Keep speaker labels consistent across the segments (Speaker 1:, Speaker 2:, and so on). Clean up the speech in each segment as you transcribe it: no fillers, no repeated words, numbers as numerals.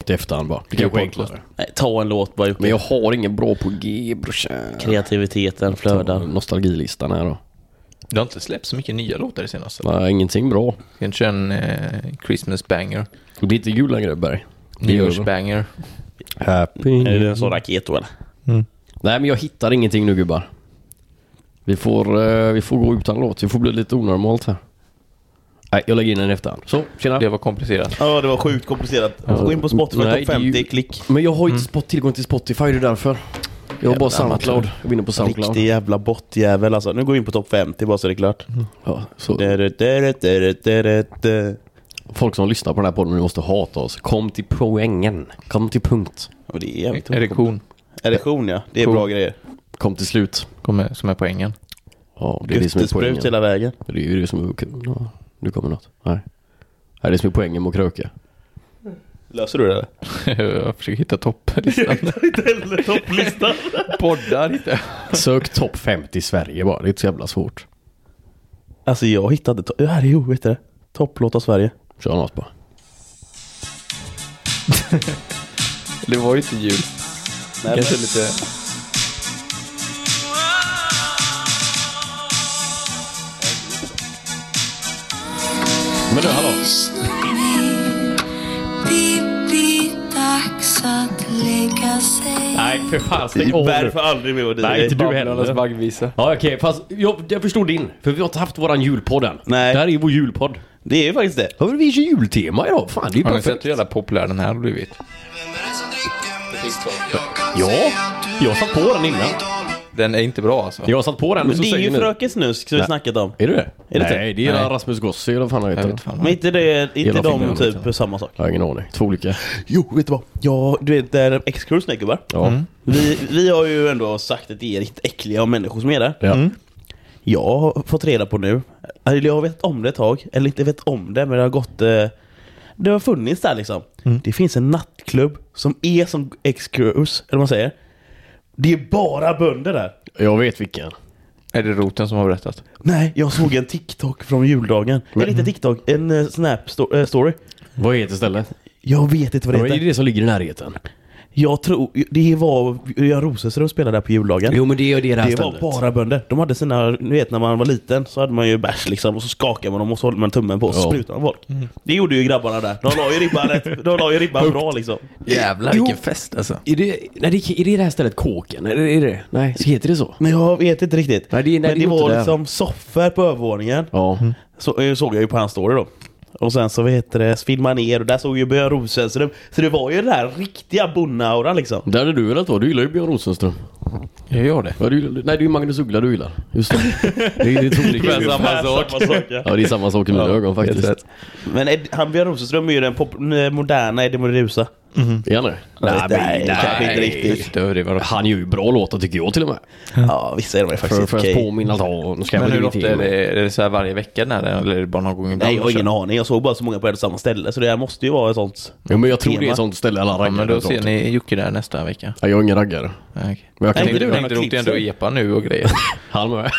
Speaker 1: rakt i efterhand bara. Det kanske är enklare.
Speaker 2: Nej, ta en låt bara.
Speaker 1: Men jag har ingen bra på G, brorsan.
Speaker 2: Kreativiteten flödar.
Speaker 1: Nostalgilistan här då.
Speaker 3: Det har inte släppt så mycket nya låtar i senaste.
Speaker 1: Nej, ingenting bra.
Speaker 3: Kanske en Christmas banger.
Speaker 1: Det blir inte jul längre, Berg.
Speaker 3: Nyårsbanger.
Speaker 1: Happy.
Speaker 2: Är det en sån raket då eller?
Speaker 1: Nej, men jag hittar ingenting nu, gubbar. Vi får gå utan låt. Vi får bli lite onormalt här. Nej, jag lägger in en efterhand. Så, tjena.
Speaker 3: Det var komplicerat.
Speaker 2: Ja, det var sjukt komplicerat. Gå in på Spotify,
Speaker 1: Nej,
Speaker 2: topp 50,
Speaker 1: ju...
Speaker 2: klick.
Speaker 1: Men jag har inte tillgång till Spotify, det är därför. Jag har bara SoundCloud. Jag vinner på SoundCloud.
Speaker 2: Riktig jävla bottjävel alltså. Nu går vi in på topp 50 bara så det är klart.
Speaker 1: Ja, så. Folk som lyssnar på den här podden nu måste hata oss. Kom till poängen. Kom till punkt.
Speaker 2: Och det är jävligt
Speaker 3: Erektion,
Speaker 2: ja. Det är
Speaker 3: cool.
Speaker 2: bra grejer.
Speaker 1: Kom till slut.
Speaker 3: Som är poängen.
Speaker 1: Ja, det är det som är poängen.
Speaker 2: Göttesprut hela vägen.
Speaker 1: Det är ju det som är kul. Ja, nu kommer något. Nej. Det är det som är poängen med att kröka.
Speaker 2: Löser du det eller?
Speaker 3: Jag försöker hitta topplistan.
Speaker 2: Inte heller topplistan.
Speaker 3: Poddar inte.
Speaker 1: Sök topp 50 i Sverige bara. Det är inte så jävla svårt.
Speaker 2: Alltså jag hittade vet du det? Topplåt av Sverige.
Speaker 1: Kör något bara.
Speaker 3: Det var ju inte jul.
Speaker 2: Nej,
Speaker 3: Kanske
Speaker 2: men...
Speaker 3: lite...
Speaker 1: Men du, hallå. Nej, för fan, stäng av nu.
Speaker 2: För aldrig med det.
Speaker 1: Nej, inte du
Speaker 3: Babblarnas
Speaker 1: heller.
Speaker 3: vaggvisa.
Speaker 1: Ja, okej. Fast jag förstår din. För vi har inte haft våran julpodd än.
Speaker 2: Nej.
Speaker 1: Det här är ju vår julpodd.
Speaker 2: Det är ju faktiskt det.
Speaker 1: Ja, men vi är ju jultema idag. Fan, det är
Speaker 3: Har ni
Speaker 1: perfekt.
Speaker 3: sett hur jävla populär den här har blivit?
Speaker 1: Ja, jag satt på den innan.
Speaker 3: Den är inte bra alltså.
Speaker 1: Jag satt på den.
Speaker 2: Men
Speaker 1: så
Speaker 2: det är
Speaker 1: säger
Speaker 2: ju
Speaker 1: nu.
Speaker 2: Fröken Snusk som vi snackat om.
Speaker 1: Är det?
Speaker 2: Är det
Speaker 1: Nej, det är
Speaker 3: Nej.
Speaker 1: Rasmus Gossi eller vad fan han
Speaker 3: Jag
Speaker 1: heter.
Speaker 3: vet fan.
Speaker 2: Men inte de
Speaker 1: filmen,
Speaker 2: typ
Speaker 1: vet
Speaker 2: samma sak.
Speaker 1: Jag har ingen aning. Två olika.
Speaker 2: Jo, vet du vad? Ja, du vet där X-Cruise snackar va?
Speaker 1: Ja.
Speaker 2: Vi har ju ändå sagt att det är riktigt äckliga av människor som är där.
Speaker 1: Ja.
Speaker 2: Jag har fått reda på nu. Eller jag har vet om det ett tag. Eller inte vet om det, men det har gått... Det har funnits där liksom. Det finns en nattklubb som är som X-Cruise, eller vad man säger. Det är bara bönder där.
Speaker 1: Jag vet vilken.
Speaker 3: Är det Roten som har berättat?
Speaker 2: Nej, jag såg en TikTok från juldagen. Eller inte TikTok, en Snap-story.
Speaker 1: Vad heter stället?
Speaker 2: Jag vet inte vad det
Speaker 1: Ja, är
Speaker 2: heter.
Speaker 1: det det som ligger i närheten?
Speaker 2: Jag tror, det var Jan Rosenström spelade där på juldagen.
Speaker 1: Jo, men det är det här
Speaker 2: Det
Speaker 1: stället.
Speaker 2: var bara bönder. De hade sina, ni vet när man var liten så hade man ju bärs liksom och så skakade man dem och så håller man tummen på och så
Speaker 1: Ja.
Speaker 2: sprutade man folk. Det gjorde ju grabbarna där. De la ju ribban bra liksom.
Speaker 3: Jävlar vilken fest alltså.
Speaker 1: Är det här stället Kåken? Är det? Nej, så heter det så?
Speaker 2: Men jag vet inte riktigt.
Speaker 1: Nej, det
Speaker 2: Men det
Speaker 1: är
Speaker 2: var
Speaker 1: inte
Speaker 2: liksom soffor på övervåningen.
Speaker 1: Ja.
Speaker 2: Så såg jag ju på hans story då. Och sen så filmade ner och där såg ju Björn Rosenström. Så det var ju den här riktiga bonnaura liksom.
Speaker 1: Där är du väl att vara? Du gillar ju Björn Rosenström.
Speaker 3: Jag gör det.
Speaker 1: Ja, nej, det är ju Magnus Uggla du gillar. Just det. Det är två olika.
Speaker 3: Det är samma sak.
Speaker 2: Ja.
Speaker 1: Ja, det är samma sak i mina ögon faktiskt.
Speaker 2: Men han Björn Rosenström är ju den moderna Eddie Meduza.
Speaker 1: Är han det?
Speaker 2: Nej, kanske inte riktigt.
Speaker 1: Han gör ju bra låtar tycker jag till och med.
Speaker 2: Ja, vissa är de faktiskt
Speaker 1: För
Speaker 2: okej.
Speaker 1: på min altan ska
Speaker 3: Men
Speaker 1: jag
Speaker 3: hur
Speaker 1: väl
Speaker 3: ofta
Speaker 1: inte
Speaker 3: är det så här varje vecka eller är det bara någon gång ibland?
Speaker 2: Nej, jag har ingen aning. Jag såg bara så många på ett samma ställe. Så det här måste ju vara ett sånt.
Speaker 1: Ja, men jag tror
Speaker 2: tema.
Speaker 1: det är ett sånt ställe alla
Speaker 3: Ja,
Speaker 1: raggar.
Speaker 3: men då ser ni Jocke där nästa vecka.
Speaker 1: Ja, jag är ingen raggare.
Speaker 3: Nej,
Speaker 1: Men jag kan
Speaker 2: Nej,
Speaker 1: inte
Speaker 2: du
Speaker 3: du drog ändå epa nu och grejer.
Speaker 1: Han med.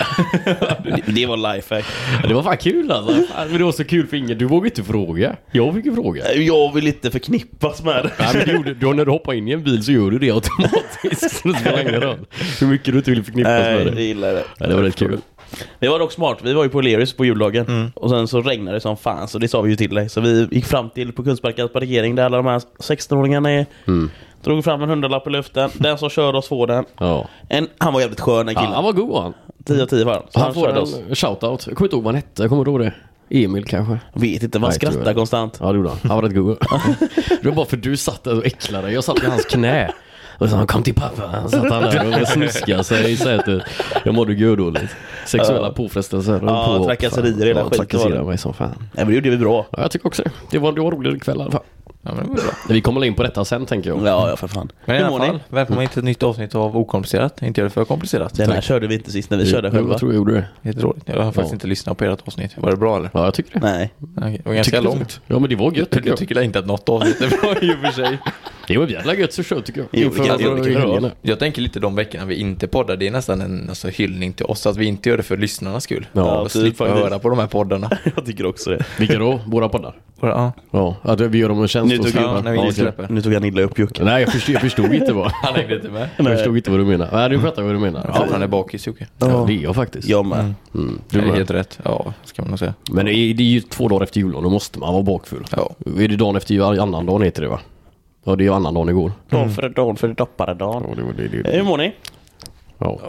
Speaker 2: Det var lifehack.
Speaker 1: Ja, det var fan kul alltså. Men det var så kul för ingen. Du vågade inte fråga. Jag fick ju fråga.
Speaker 2: Jag vill inte förknippas med det.
Speaker 1: Nej, men du, när du hoppar in i en bil så gör du det automatiskt. Så det spelar ingen roll hur mycket du inte vill förknippas med
Speaker 2: Nej,
Speaker 1: det.
Speaker 2: det gillar det.
Speaker 1: Ja, det var rätt kul.
Speaker 2: Det var dock smart. Vi var ju på Lerus på juldagen. Och sen så regnade det som fan. Så det sa vi ju till dig. Så vi gick fram till på Kungsparkens parkering där alla de här 16-åringarna är. Drog fram en 100-lapp i luften. Den som körde oss får den.
Speaker 1: Ja.
Speaker 2: Han var jävligt skön, den
Speaker 1: Ja,
Speaker 2: killen.
Speaker 1: han var god han.
Speaker 2: 10 av 10 var han. Så
Speaker 1: Han får
Speaker 2: körde oss.
Speaker 1: en shoutout. Jag kommer inte ihåg vad han hette. Jag kommer ihåg det. Emil kanske.
Speaker 2: Jag vet inte, man
Speaker 1: Nej, tror
Speaker 2: skrattar
Speaker 1: jag.
Speaker 2: konstant.
Speaker 1: Ja, det gjorde han. Han var rätt god. Det var bara för du satt där och äcklade dig. Jag satt vid hans knä. Och så han kom till pappa. Han satt han där och snuskade sig i sätet. Jag mådde dåligt. Sexuella påfrestelser.
Speaker 2: Ja, trakasserier hela skiten var
Speaker 1: trakasserade
Speaker 2: det.
Speaker 1: mig som fan.
Speaker 2: Nej, men det gjorde vi bra.
Speaker 1: Ja, jag tycker också det. Det var rolig kväll i alla fall.
Speaker 3: Ja, men det var bra.
Speaker 1: Vi kommer in på detta sen tänker jag.
Speaker 2: Ja, för fan.
Speaker 3: Men i
Speaker 2: Hur
Speaker 3: alla
Speaker 2: mår ni?
Speaker 3: fall, välkommen till ett nytt avsnitt av Okomplicerat. Inte göra det för komplicerat.
Speaker 2: Den här körde vi inte sist när vi körde själva.
Speaker 1: Jag tror jag gjorde det.
Speaker 3: Helt roligt. Jag har faktiskt inte lyssnat på ert avsnitt. Var det bra eller?
Speaker 1: Ja, jag tycker det.
Speaker 2: Nej.
Speaker 3: Okej, det var ganska
Speaker 1: Tycker du?
Speaker 3: långt.
Speaker 1: Ja, men det var gött tycker
Speaker 3: Du
Speaker 1: jag.
Speaker 3: tycker inte att något avsnitt är bra i och för sig.
Speaker 1: Det var jävla gött så kör tycker jag.
Speaker 2: Jo,
Speaker 3: Jag tänker lite de veckorna vi inte poddar. Det är nästan en hyllning till oss att vi inte gör det för lyssnarnas skull.
Speaker 1: Ja,
Speaker 3: och slippa höra på de här poddarna.
Speaker 2: Jag tycker också det.
Speaker 1: Vilka då? Våra poddar?
Speaker 3: Ja.
Speaker 1: Ja, att vi gör dem en tjänst.
Speaker 2: Nu tog han illa upp Jocke.
Speaker 1: Nej, jag förstod inte vad.
Speaker 3: Han hängde inte med.
Speaker 1: Jag förstod inte vad du menar. Nej, du fattar vad du menar.
Speaker 3: Ja, han är bakis, Jocke.
Speaker 1: Ja, det är jag faktiskt.
Speaker 2: Jag med.
Speaker 1: Du
Speaker 3: Det är
Speaker 1: med.
Speaker 3: helt rätt. Ja, ska man nog säga.
Speaker 1: Men det är ju 2 dagar efter jul och då måste man vara bakfull.
Speaker 3: Ja.
Speaker 1: Är det dagen efter jul, annan dagen heter det va? Ja, det är ju annan dagen igår.
Speaker 2: Dan för doppare dan.
Speaker 1: Ja, det.
Speaker 2: Hur mår ni?
Speaker 1: Ja.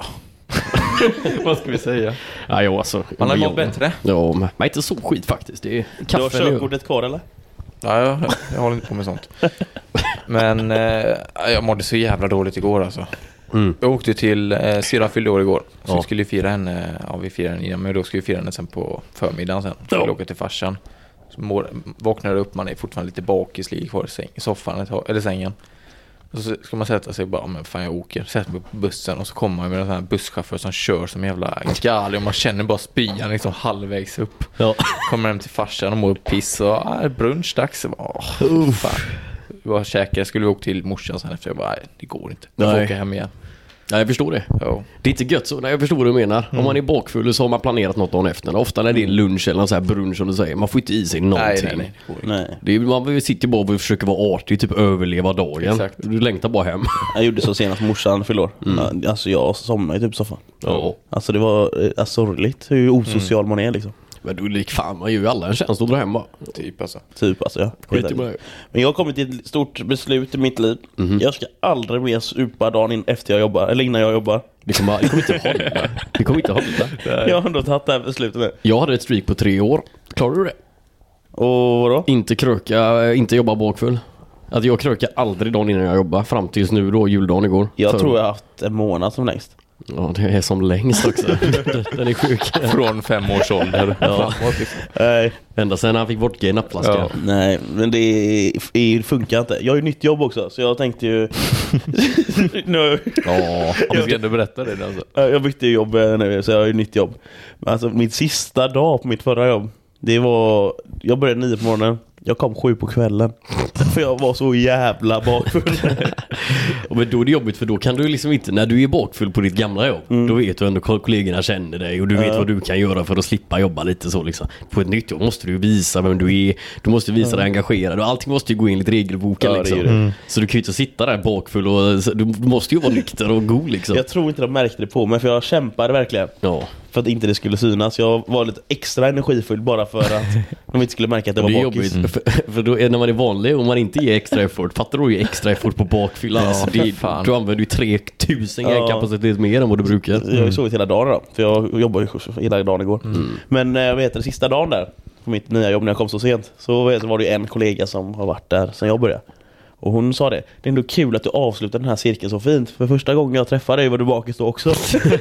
Speaker 3: Vad ska vi säga?
Speaker 1: Ja, jo, alltså.
Speaker 3: Man har mått bättre.
Speaker 1: Ja, men inte så skit faktiskt. Det är
Speaker 2: Du har
Speaker 1: kaffe nu.
Speaker 2: körkortet kvar eller?
Speaker 3: Ja, jag håller inte på med sånt. Men jag mådde så jävla dåligt igår alltså. Jag åkte till Syra fyllde år igår. Så vi skulle fira henne. Ja, vi firade henne innan. Men då skulle vi fira henne sen på förmiddagen sen. Så vi åkte till farsan. Så vaknade upp, man är fortfarande lite bakis, ligger kvar i soffan eller sängen. Och så ska man sätta sig och bara, men fan jag åker. Sätter mig på bussen och så kommer man med en sån här busschaufför som kör som jävla gal. Och man känner bara spyan liksom halvvägs upp.
Speaker 1: Ja.
Speaker 3: Kommer hem till farsan och mår piss och brunchdags. Fan. Jag käkade, skulle vi åka till morsan sen efter. Jag bara, nej, det går inte. Jag får åka hem igen.
Speaker 1: Ja, jag förstår det.
Speaker 3: Ja.
Speaker 1: Det är inte gött så. Nej, jag förstår vad du menar. Om man är bakfull så har man planerat något dagen efter. Ofta när det är lunch eller någon så här brunch som du säger. Man får inte i sig någonting.
Speaker 2: Nej.
Speaker 1: Det är, man sitter bara och försöker vara artig, typ överleva dagen.
Speaker 3: Exakt.
Speaker 1: Du längtar bara hem.
Speaker 2: Jag gjorde så senast morsan fyllde år. Alltså jag somnade i typ soffan.
Speaker 1: Ja.
Speaker 2: Alltså det var sorgligt hur osocial man är liksom.
Speaker 1: Men du lik fan, man gör ju alla en tjänst att dra hem bara.
Speaker 3: Typ alltså.
Speaker 2: Typ alltså ja.
Speaker 1: Skit i mig.
Speaker 2: Men jag har kommit till ett stort beslut i mitt liv. Jag ska aldrig mer supa dagen efter jag jobbar. Eller innan jag jobbar.
Speaker 1: Det kommer inte hålla. Det kommer inte hålla.
Speaker 2: Jag har ändå tagit det här beslutet nu.
Speaker 1: Jag hade ett streak på 3 år. Klarar du det?
Speaker 2: Och vadå?
Speaker 1: Inte kröka, inte jobba bakfull. Att jag krökar aldrig dagen innan jag jobbar. Fram tills nu då, juldagen igår.
Speaker 2: Jag tror jag har haft en månad som längst.
Speaker 1: Ja, det är som längst också. Den är sjuk.
Speaker 3: Från 5 års ålder.
Speaker 1: Ja.
Speaker 2: Nej.
Speaker 1: Ända sen han fick vodka i nappflaskan.
Speaker 3: Ja.
Speaker 2: Nej, men det funkar inte. Jag har ju nytt jobb också, så jag tänkte ju... nu.
Speaker 1: Ja.
Speaker 3: Du ska ändå berätta det alltså.
Speaker 2: Jag bytte jobb nu, så jag har ju nytt jobb. Men alltså, min sista dag på mitt förra jobb, det var... Jag började 9 på morgonen. Jag kom 7 på kvällen. För jag var så jävla bakfull.
Speaker 1: Men då är det jobbigt, för då kan du liksom inte, när du är bakfull på ditt gamla jobb, då vet du ändå kollegorna känner dig och du vet vad du kan göra för att slippa jobba lite så liksom. På ett nytt jobb måste du visa vem du är, du måste visa dig engagerad och allting måste ju gå enligt regelboken liksom. Så du kan ju inte sitta där bakfull och du måste ju vara nykter och god liksom.
Speaker 2: Jag tror inte de märkte det på mig, för jag kämpade verkligen.
Speaker 1: Ja.
Speaker 2: För att inte det skulle synas. Jag var lite extra energifull bara för att de inte skulle märka att jag
Speaker 1: Det
Speaker 2: var
Speaker 1: är
Speaker 2: bakis.
Speaker 1: jobbigt, för då är, när man är vanlig och man inte ger extra effort, fattar du ju extra effort på bakfylla. Alltså, du använder ju 3000 kapacitet mer än vad du brukar.
Speaker 2: Jag har ju sovit hela dagen då, för jag jobbade ju hela dagen igår. Men sista dagen där på mitt nya jobb när jag kom så sent, så var det ju en kollega som har varit där sedan jag började. Och hon sa det är ändå kul att du avslutar den här cirkeln så fint. För första gången jag träffade dig var du bakis då också.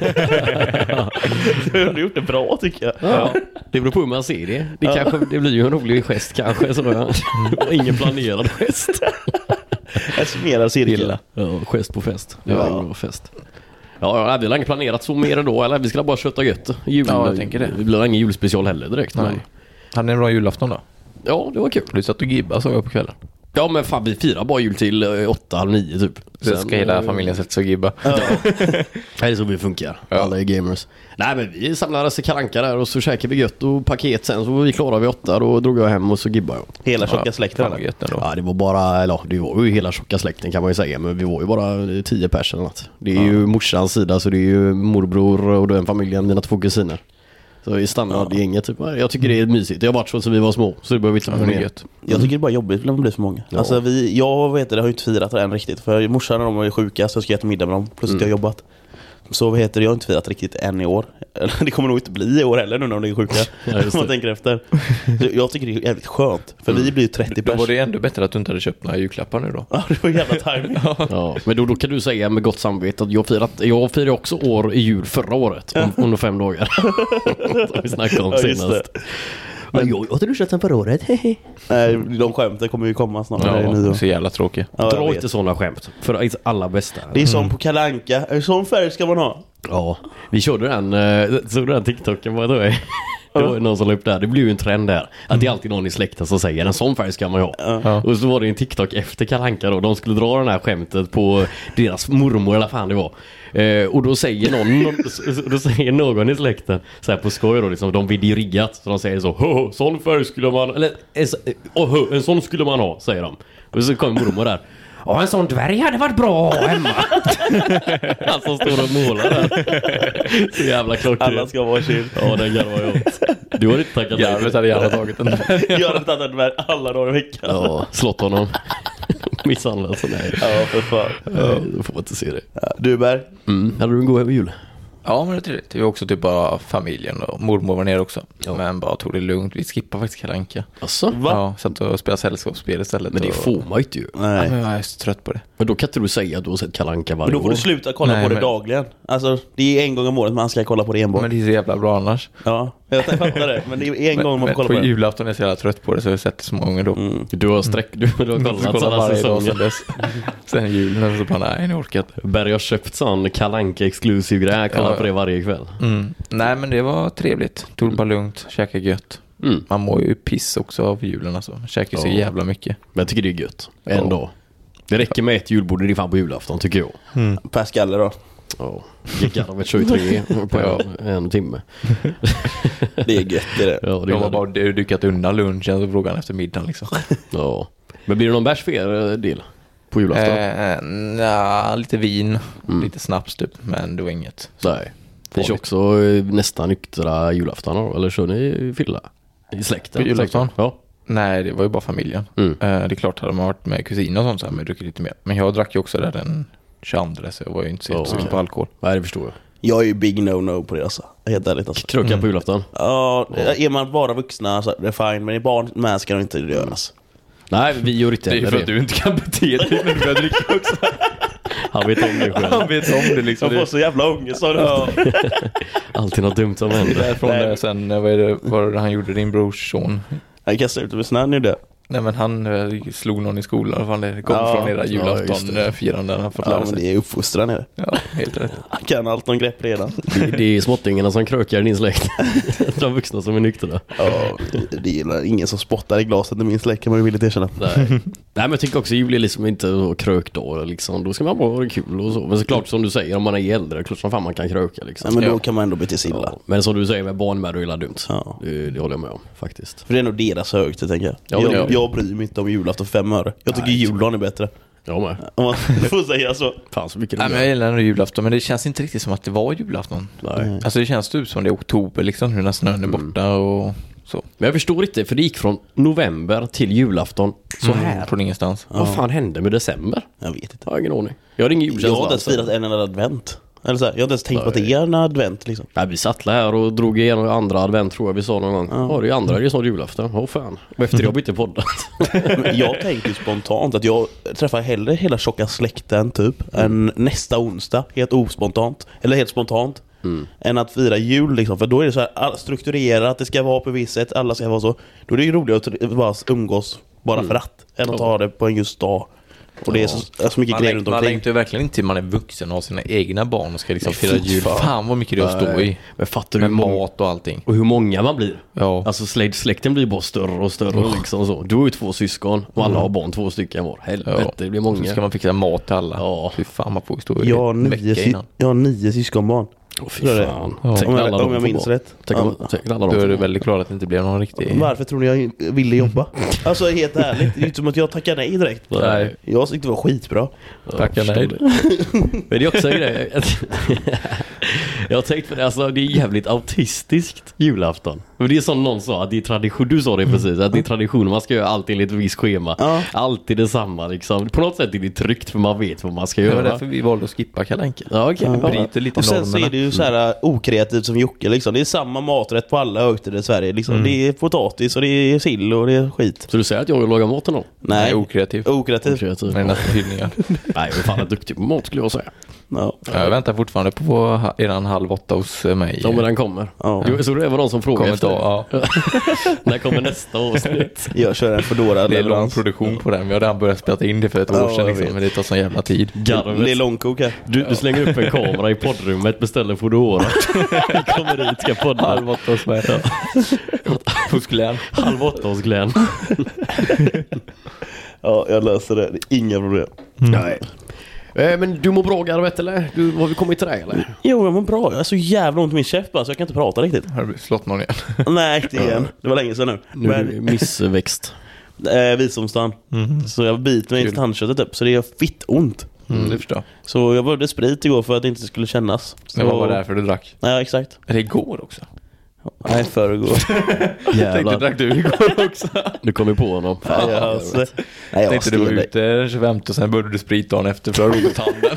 Speaker 2: Du har gjort det bra tycker jag.
Speaker 1: Ja, det beror på hur man ser det. Det blir ju en rolig gest kanske. Så det var ingen planerad gest.
Speaker 2: Jag summerar cirkeln.
Speaker 1: Ja, gest på fest. Det var en bra fest. Ja, vi har länge planerat så mer då. Eller vi ska bara köta gött.
Speaker 3: Ja, jag tänker det.
Speaker 1: Det blir ingen julspecial heller direkt.
Speaker 3: Nej.
Speaker 1: Men...
Speaker 3: Hade ni en bra julafton då?
Speaker 1: Ja, det var kul.
Speaker 3: Du satt och gibba så jag på kvällen.
Speaker 1: Ja, men fan, vi firar bara jul till 8-9 typ.
Speaker 3: Sen ska hela familjen sätta sig och gibba.
Speaker 1: Ja. Det är så vi funkar. Alla är gamers. Nej, men vi samlades i Karanka där och så käkade vi gött och paket sen. Så var vi klara vid 8, då drog jag hem och så gibbade jag.
Speaker 2: Hela tjocka släkten.
Speaker 1: Ja, det var bara, eller det var ju hela tjocka släkten kan man ju säga. Men vi var ju bara 10 personer. Det är ju morsans sida, så det är ju morbror och den familjen, mina 2 kusiner. Så i standardgänget typ. Jag tycker det är mysigt. Det har varit så vi var små. Så det behöver inte vara mer.
Speaker 2: Jag tycker det är bara jobbigt när man blir för många.
Speaker 1: Ja.
Speaker 2: Alltså jag vet det, har ju inte firat det än riktigt. För morsan och de var ju sjuka, så jag ska äta middag med dem. Plus att jag har jobbat. Så jag har inte firat riktigt än i år. Det kommer nog inte bli i år heller nu när de är sjuka. Om man tänker efter. Så jag tycker det är jävligt skönt. För vi blir ju 30
Speaker 3: Då
Speaker 2: pers.
Speaker 3: var det ändå bättre att du inte hade köpt några julklappar nu då.
Speaker 2: Ja, det var jävla timing.
Speaker 1: Ja, men då kan du säga med gott samvete att jag firade också år i jul förra året. Under 5 dagar. Det vi snackade om senast. Men jag har du kört sen förra året.
Speaker 2: Nej, de skämten kommer ju komma snart.
Speaker 3: Ja, det är så jävla tråkigt.
Speaker 2: Ja,
Speaker 1: dra inte sådana skämt. För alla bästa.
Speaker 2: Det är som på Kalle Anka. En sån färg ska man ha.
Speaker 1: Ja, vi körde den. Såg du den TikToken? Vad då är? Det var ju någon som la upp där. Det blev ju en trend där. Att det är alltid någon i släkten som säger en sån färg ska man ju ha. Och så var det en TikTok efter Kalle Anka då. De skulle dra den här skämtet på deras mormor eller fan det var. Och då säger någon i släkten så här på skoj då liksom, de vill ju riggat. Så de säger så, sån färg skulle man, eller en sån skulle man ha, säger de. Och så kommer mormor där. Ja, en sån dvärg hade varit bra att ha hemma. Han som står och målar där. Så jävla klockrent.
Speaker 2: Alla ska vara chill.
Speaker 1: Ja, den garvar jag åt. Du har inte tackat nej.
Speaker 3: Jävligt hade jag tagit den.
Speaker 2: Jag hade tagit en dvärg alla dagar i veckan.
Speaker 1: Ja, slått honom. Misshandlad så nej.
Speaker 2: Ja, för fan.
Speaker 1: Då får man inte se det.
Speaker 2: Ja, du Berg?
Speaker 1: Hade du en god jul?
Speaker 3: Ja, men det är trevligt. Det var också typ bara familjen och mormor var nere också. Ja. Men bara tog det lugnt. Vi skippade faktiskt Kalle Anka.
Speaker 1: Asså?
Speaker 2: Va?
Speaker 3: Ja, satt och spelade sällskapsspel istället.
Speaker 1: Men det får man inte ju.
Speaker 2: Nej.
Speaker 3: Ja, men jag är så trött på det.
Speaker 1: Men då kan inte du säga att du har sett Kalle Anka varje
Speaker 2: Men då får
Speaker 1: år.
Speaker 2: du sluta kolla
Speaker 3: Nej,
Speaker 2: på det
Speaker 3: men-
Speaker 2: dagligen. Alltså, det är en gång om året man ska kolla på det enbart.
Speaker 3: Men det är så jävla bra annars.
Speaker 2: Ja, jag fattar det. Men det är en gång man får kolla
Speaker 3: på
Speaker 2: på det.
Speaker 3: julafton är jag så jävla trött på det så jag har sett det så många gånger då.
Speaker 1: Du har du har kollat
Speaker 3: Kollar
Speaker 1: sådana
Speaker 3: varje dag
Speaker 1: säsonger.
Speaker 3: sedan dess. Sen julen så bara nej, nu orkar jag inte.
Speaker 1: Berg har köpt sån Kalle Anka exklusiv grej. Jag kollar
Speaker 3: Ja.
Speaker 1: på det varje kväll.
Speaker 3: Nej, men det var trevligt. Tog det bara lugnt, käka gött.
Speaker 1: Mm.
Speaker 3: Man mår ju piss också av julen alltså. Man käkar så
Speaker 1: Ja.
Speaker 3: jävla mycket.
Speaker 1: Men jag tycker det är gött. En dag. Det räcker med ett julbord, det är fan på julafton tycker jag.
Speaker 2: Per skalle då.
Speaker 1: Ja. Gick av ett 23 på en timme.
Speaker 2: Det är gött det.
Speaker 1: Ja, det
Speaker 3: Jag
Speaker 1: är
Speaker 3: var bara dukat undan lunchen och frågan efter middagen liksom.
Speaker 1: Ja. Men blir det någon bärs för er del på julafton?
Speaker 3: Lite vin, lite snaps typ, men det var inget.
Speaker 1: Nej. Det är
Speaker 3: Farligt.
Speaker 1: också nästan nyktra julafton då, eller kör ni fylla? I släkten?
Speaker 3: På julafton?
Speaker 1: Ja.
Speaker 3: Nej, det var ju bara familjen. Det är klart, hade man varit med kusiner och sånt så hade man druckit lite mer. Men jag drack ju också där den 22, så jag var ju inte så sugen på alkohol.
Speaker 1: Nej, det förstår jag.
Speaker 2: Jag är ju big no på det alltså. Helt ärligt alltså.
Speaker 1: Kröka på julafton?
Speaker 2: Ja, är man bara vuxna så är det fine. Men i barn med ska det inte göras.
Speaker 1: Nej, vi gör inte
Speaker 3: Det är för att du inte kan bete dig när du börjar dricka också.
Speaker 1: Han vet om det själv.
Speaker 3: Han vet om det liksom.
Speaker 2: Jag får så jävla ångest av det.
Speaker 3: Ja.
Speaker 1: Alltid något dumt som händer.
Speaker 3: Därifrån
Speaker 2: Nej.
Speaker 3: där sen, vad är det han gjorde, din brors son?
Speaker 2: Jag kastar ut med snön nu det.
Speaker 3: Nej, men han slog någon i skolan. Fan, det kom
Speaker 2: Ja.
Speaker 3: från era
Speaker 1: just
Speaker 3: julafton-firanden. Han har fått
Speaker 2: Ja,
Speaker 3: lära
Speaker 2: men
Speaker 3: sig.
Speaker 2: det är uppfostran det.
Speaker 3: Ja, helt rätt.
Speaker 2: Han kan allt om grepp redan.
Speaker 1: Det är småttingarna som krökar i din släkt. De vuxna som är nyktra.
Speaker 2: Ja, det gillar ingen som spottar i glaset i min släkt kan man ju villigt erkänna.
Speaker 1: Nej. Nej, men jag tycker också jul är liksom inte så krökdag liksom. Då ska man bara ha det kul och så. Men såklart som du säger, om man är äldre, klart som fan man kan kröka liksom.
Speaker 2: Nej, men då
Speaker 3: Ja.
Speaker 2: kan man ändå bete sig illa.
Speaker 1: Ja. Men som du säger med barn med, det är illa dumt.
Speaker 2: Ja.
Speaker 1: Det håller jag med om faktiskt.
Speaker 2: För det är nog deras högtid tänker jag.
Speaker 1: Ja, men
Speaker 2: Jag bryr mig inte om julafton för 5 öre. Jag tycker
Speaker 1: Nej,
Speaker 2: juldagen är bättre.
Speaker 1: Jag med.
Speaker 2: Om man får säga så.
Speaker 1: Fan så mycket
Speaker 3: Nej, men jag gillar ändå julafton, men det känns inte riktigt som att det var julafton.
Speaker 1: Nej.
Speaker 3: Alltså det känns typ som det är oktober liksom, nu när snön är borta och så.
Speaker 1: Men jag förstår inte, för det gick från november till julafton så här.
Speaker 3: Från ingenstans.
Speaker 1: Vad fan hände med december?
Speaker 2: Jag vet inte.
Speaker 1: Jag har ingen aning. Jag har ingen julkänsla.
Speaker 2: Jag har inte ens
Speaker 1: alls.
Speaker 2: firat en enda advent. Eller så här, jag har inte ens tänkt på att det är en advent liksom.
Speaker 1: Nej, vi satt här och drog igenom andra advent tror jag vi sa någon gång. Ja, det är andra, det är snart julafton. Åh fan. Och efter det har vi inte poddat.
Speaker 2: Men jag tänkte ju spontant att jag träffar hellre hela tjocka släkten typ än nästa onsdag, helt ospontant. Eller helt spontant. Än att fira jul liksom. För då är det så här strukturerat, det ska vara på visst sätt, alla ska vara så. Då är det ju roligare att bara umgås bara för att. Än att ta det på en just dag. Och det är så mycket grejer runt
Speaker 3: Man
Speaker 2: omkring.
Speaker 3: längtar ju verkligen inte till man är vuxen och har sina egna barn och ska liksom
Speaker 2: Nej,
Speaker 3: fira
Speaker 2: fy
Speaker 3: jul.
Speaker 2: fan.
Speaker 3: Fan vad mycket det är att stå i.
Speaker 1: Men fattar du
Speaker 3: Med
Speaker 1: hur många,
Speaker 3: mat och allting.
Speaker 1: och hur många man blir?
Speaker 3: Ja.
Speaker 1: Alltså släkten blir bara större och större liksom så. Du har ju 2 syskon och alla har barn 2 stycken var. Helvete, det blir
Speaker 3: Så
Speaker 1: många.
Speaker 3: ska man fixa mat till alla.
Speaker 1: Ja.
Speaker 3: Fy fan, man får ju stå i
Speaker 2: Jag har
Speaker 3: en vecka innan.
Speaker 2: 9 syskonbarn.
Speaker 1: Åh fy
Speaker 2: Tror jag det.
Speaker 1: fan.
Speaker 3: Ja.
Speaker 1: Tänk
Speaker 2: Om
Speaker 1: alla
Speaker 2: jag,
Speaker 1: de
Speaker 2: om jag
Speaker 1: får
Speaker 2: minns
Speaker 1: barn.
Speaker 2: rätt.
Speaker 1: Tänk
Speaker 2: Ja.
Speaker 1: alla de
Speaker 3: Då är
Speaker 1: får
Speaker 3: du
Speaker 1: barn.
Speaker 3: väldigt glad att det inte blev någon riktig...
Speaker 2: Varför tror ni jag ville jobba? Alltså helt ärligt, det är inte som att jag tackar nej direkt.
Speaker 1: Nej.
Speaker 2: Jag tyckte det var skitbra.
Speaker 3: Tackar
Speaker 1: förstår
Speaker 3: nej.
Speaker 1: det. Men det är också en grej. Jag har tänkt på det, alltså det är jävligt autistiskt julafton. Och det är som någon sa, att det är tradition, du sa det precis, att det är tradition, man ska göra allt enligt ett visst schema.
Speaker 2: Ja.
Speaker 1: Alltid detsamma liksom. På något sätt är det tryggt för man vet vad man ska
Speaker 3: Det var
Speaker 1: göra.
Speaker 3: därför vi valde att skippa Kalle Anka.
Speaker 1: Ja, okej. Ja.
Speaker 3: Bryter lite
Speaker 2: Och sen så
Speaker 3: normerna.
Speaker 2: är det ju så här okreativt som Jocke liksom. Det är samma maträtt på alla högtider i Sverige liksom. Det är potatis och det är sill och det är skit.
Speaker 1: Så du säger att jag lagar maten då?
Speaker 3: Nej, okreativ.
Speaker 2: Okreativt.
Speaker 1: Kreativ.
Speaker 3: Men nästan hyllningar.
Speaker 1: Nej, jag är fan duktig på mat skulle jag säga.
Speaker 2: Ja.
Speaker 3: Jag väntar fortfarande på eran 7:30 hos mig.
Speaker 1: Ja, men den kommer.
Speaker 2: Ja.
Speaker 1: Jo, så det var någon som frågade
Speaker 3: Kommer
Speaker 1: efter
Speaker 3: Ja.
Speaker 1: När kommer nästa avsnitt?
Speaker 2: Jag kör en Foodora.
Speaker 3: Det är lång produktion på den. Vi har redan börjat spela in det för ett år sedan liksom, men det tar sån jävla tid.
Speaker 1: Garvet.
Speaker 2: Det är långkok här.
Speaker 1: Du slänger upp en kamera i poddrummet, beställer Foodora. Kommer dit, ska podda.
Speaker 3: 7:30 hos mig. Hos Glenn.
Speaker 1: 7:30 hos Glenn.
Speaker 2: Ja, jag löser det. Det är inga problem.
Speaker 1: Nej. Men du mår bra, Garvet, eller? Har vi kommit till dig, eller?
Speaker 2: Jo, jag mår bra. Jag är så jävla ont i min käft bara, så jag kan inte prata riktigt.
Speaker 3: Har du slått någon igen?
Speaker 2: Nej, inte igen. Det var länge sedan nu.
Speaker 1: Nu är du missväxt.
Speaker 2: Visdomstand. Så jag biter mig i tandköttet upp, så det är fitt ont.
Speaker 3: Det förstår jag.
Speaker 2: Så jag behövde sprit igår för att det inte skulle kännas.
Speaker 3: Det var bara därför du drack.
Speaker 2: Ja, exakt.
Speaker 3: Är det igår också?
Speaker 2: Nej, förrgår.
Speaker 3: Tänkte, drack du igår också?
Speaker 1: Du kom ju på honom.
Speaker 2: Nej, jag
Speaker 3: Tänkte du var ute 25 och sen började du sprit dagen efter för att ha roligt tanden.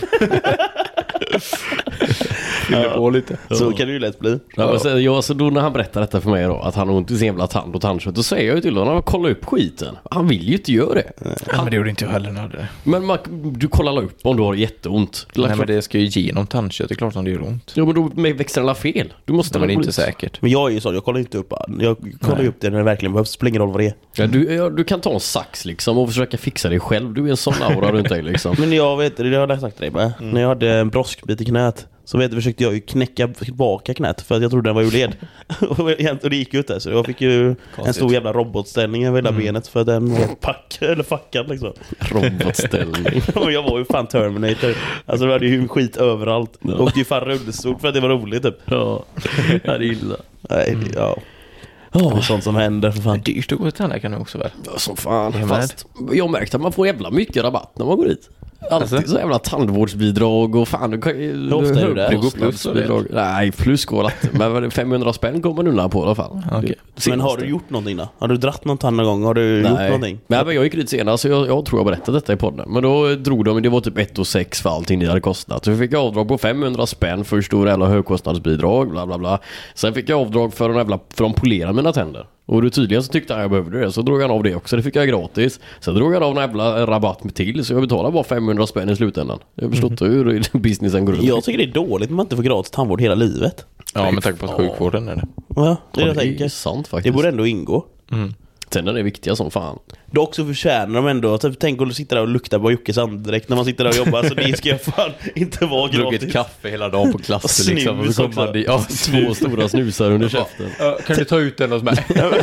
Speaker 3: Fyller på lite.
Speaker 2: Så kan det ju lätt bli.
Speaker 1: Ja, men så då när han berättar detta för mig då, att han har ont i sin jävla tand och tandkött, då säger jag ju till honom att kolla upp skiten. Han vill ju inte göra det.
Speaker 3: Ja, men det gjorde inte jag heller när jag hade det.
Speaker 1: Men du kollar upp om du har jätteont.
Speaker 3: Nej, men det ska ju genom tandkött, det är klart att det gör ont.
Speaker 1: Ja, men då växer alla fel. Du måste
Speaker 3: men det är inte säkert.
Speaker 2: Men jag är ju så, jag kollar inte upp. Jag kollar upp det när det verkligen behövs. Spelar ingen roll vad det är.
Speaker 1: Ja, du kan ta en sax liksom och försöka fixa det själv. Du är en sån aura runt dig liksom.
Speaker 2: Men jag vet, det har jag sagt till dig med. När jag hade en broskbit i knät, så försökte jag ju knäcka tillbaka knät för att jag trodde den var ur led. Och det gick ut där, så jag fick ju en stor jävla robotställning över hela benet för att den var fuckad liksom.
Speaker 1: Robotställning.
Speaker 2: Och jag var ju fan Terminator. Alltså det hade ju skit överallt. Ja. Och det ju fan rullstol för att det var roligt typ.
Speaker 1: Ja, det är illa.
Speaker 2: Nej, ja. Det är sånt som händer för fan.
Speaker 3: Det är dyrt att gå till tandläkaren nu också väl?
Speaker 1: Ja, som fan. Fast jag märkte att man får jävla mycket rabatt när man går dit. Alltid så jävla tandvårdsbidrag och fan.
Speaker 2: Hur ofta är det?
Speaker 3: Det går plus bidrag.
Speaker 1: Nej, plus går inte. Men 500 spänn kommer undan på i alla fall.
Speaker 3: Okay.
Speaker 2: Men har du gjort någonting då? Har du dratt någon tand någon gång? Har du gjort någonting?
Speaker 1: Nej, men jag gick dit senare så jag tror jag berättade detta i podden. Men då drog de, det var typ 1,6 för allting det hade kostat. Så fick jag avdrag på 500 spänn för stora jävla högkostnadsbidrag, bla bla bla. Sen fick jag avdrag för de polerar mina tänder. Och då tydligen så tyckte jag behövde det. Så drog han av det också, det fick jag gratis. Sen drog han av en jävla rabatt med till. Så jag betalade bara 500 spänn i slutändan. Jag förstår inte hur businessen går runt.
Speaker 2: Jag tycker det är dåligt om man inte får gratis tandvård hela livet.
Speaker 3: Ja, med tanke på att sjukvården är det.
Speaker 2: Ja, det är jag tänker.
Speaker 1: Det är sant faktiskt.
Speaker 2: Det borde ändå ingå.
Speaker 1: Tänderna är viktiga som fan.
Speaker 2: Dock så förtjänar de ändå. Typ, tänk om du sitter där och luktar på Jockes andedräkt när man sitter där och jobbar. Så det ska jag fan inte vara gratis.
Speaker 3: Druckit kaffe hela dagen på klassen liksom. Och så kommer man
Speaker 1: två stora snusar under käften.
Speaker 3: Kan du ta ut den hos mig?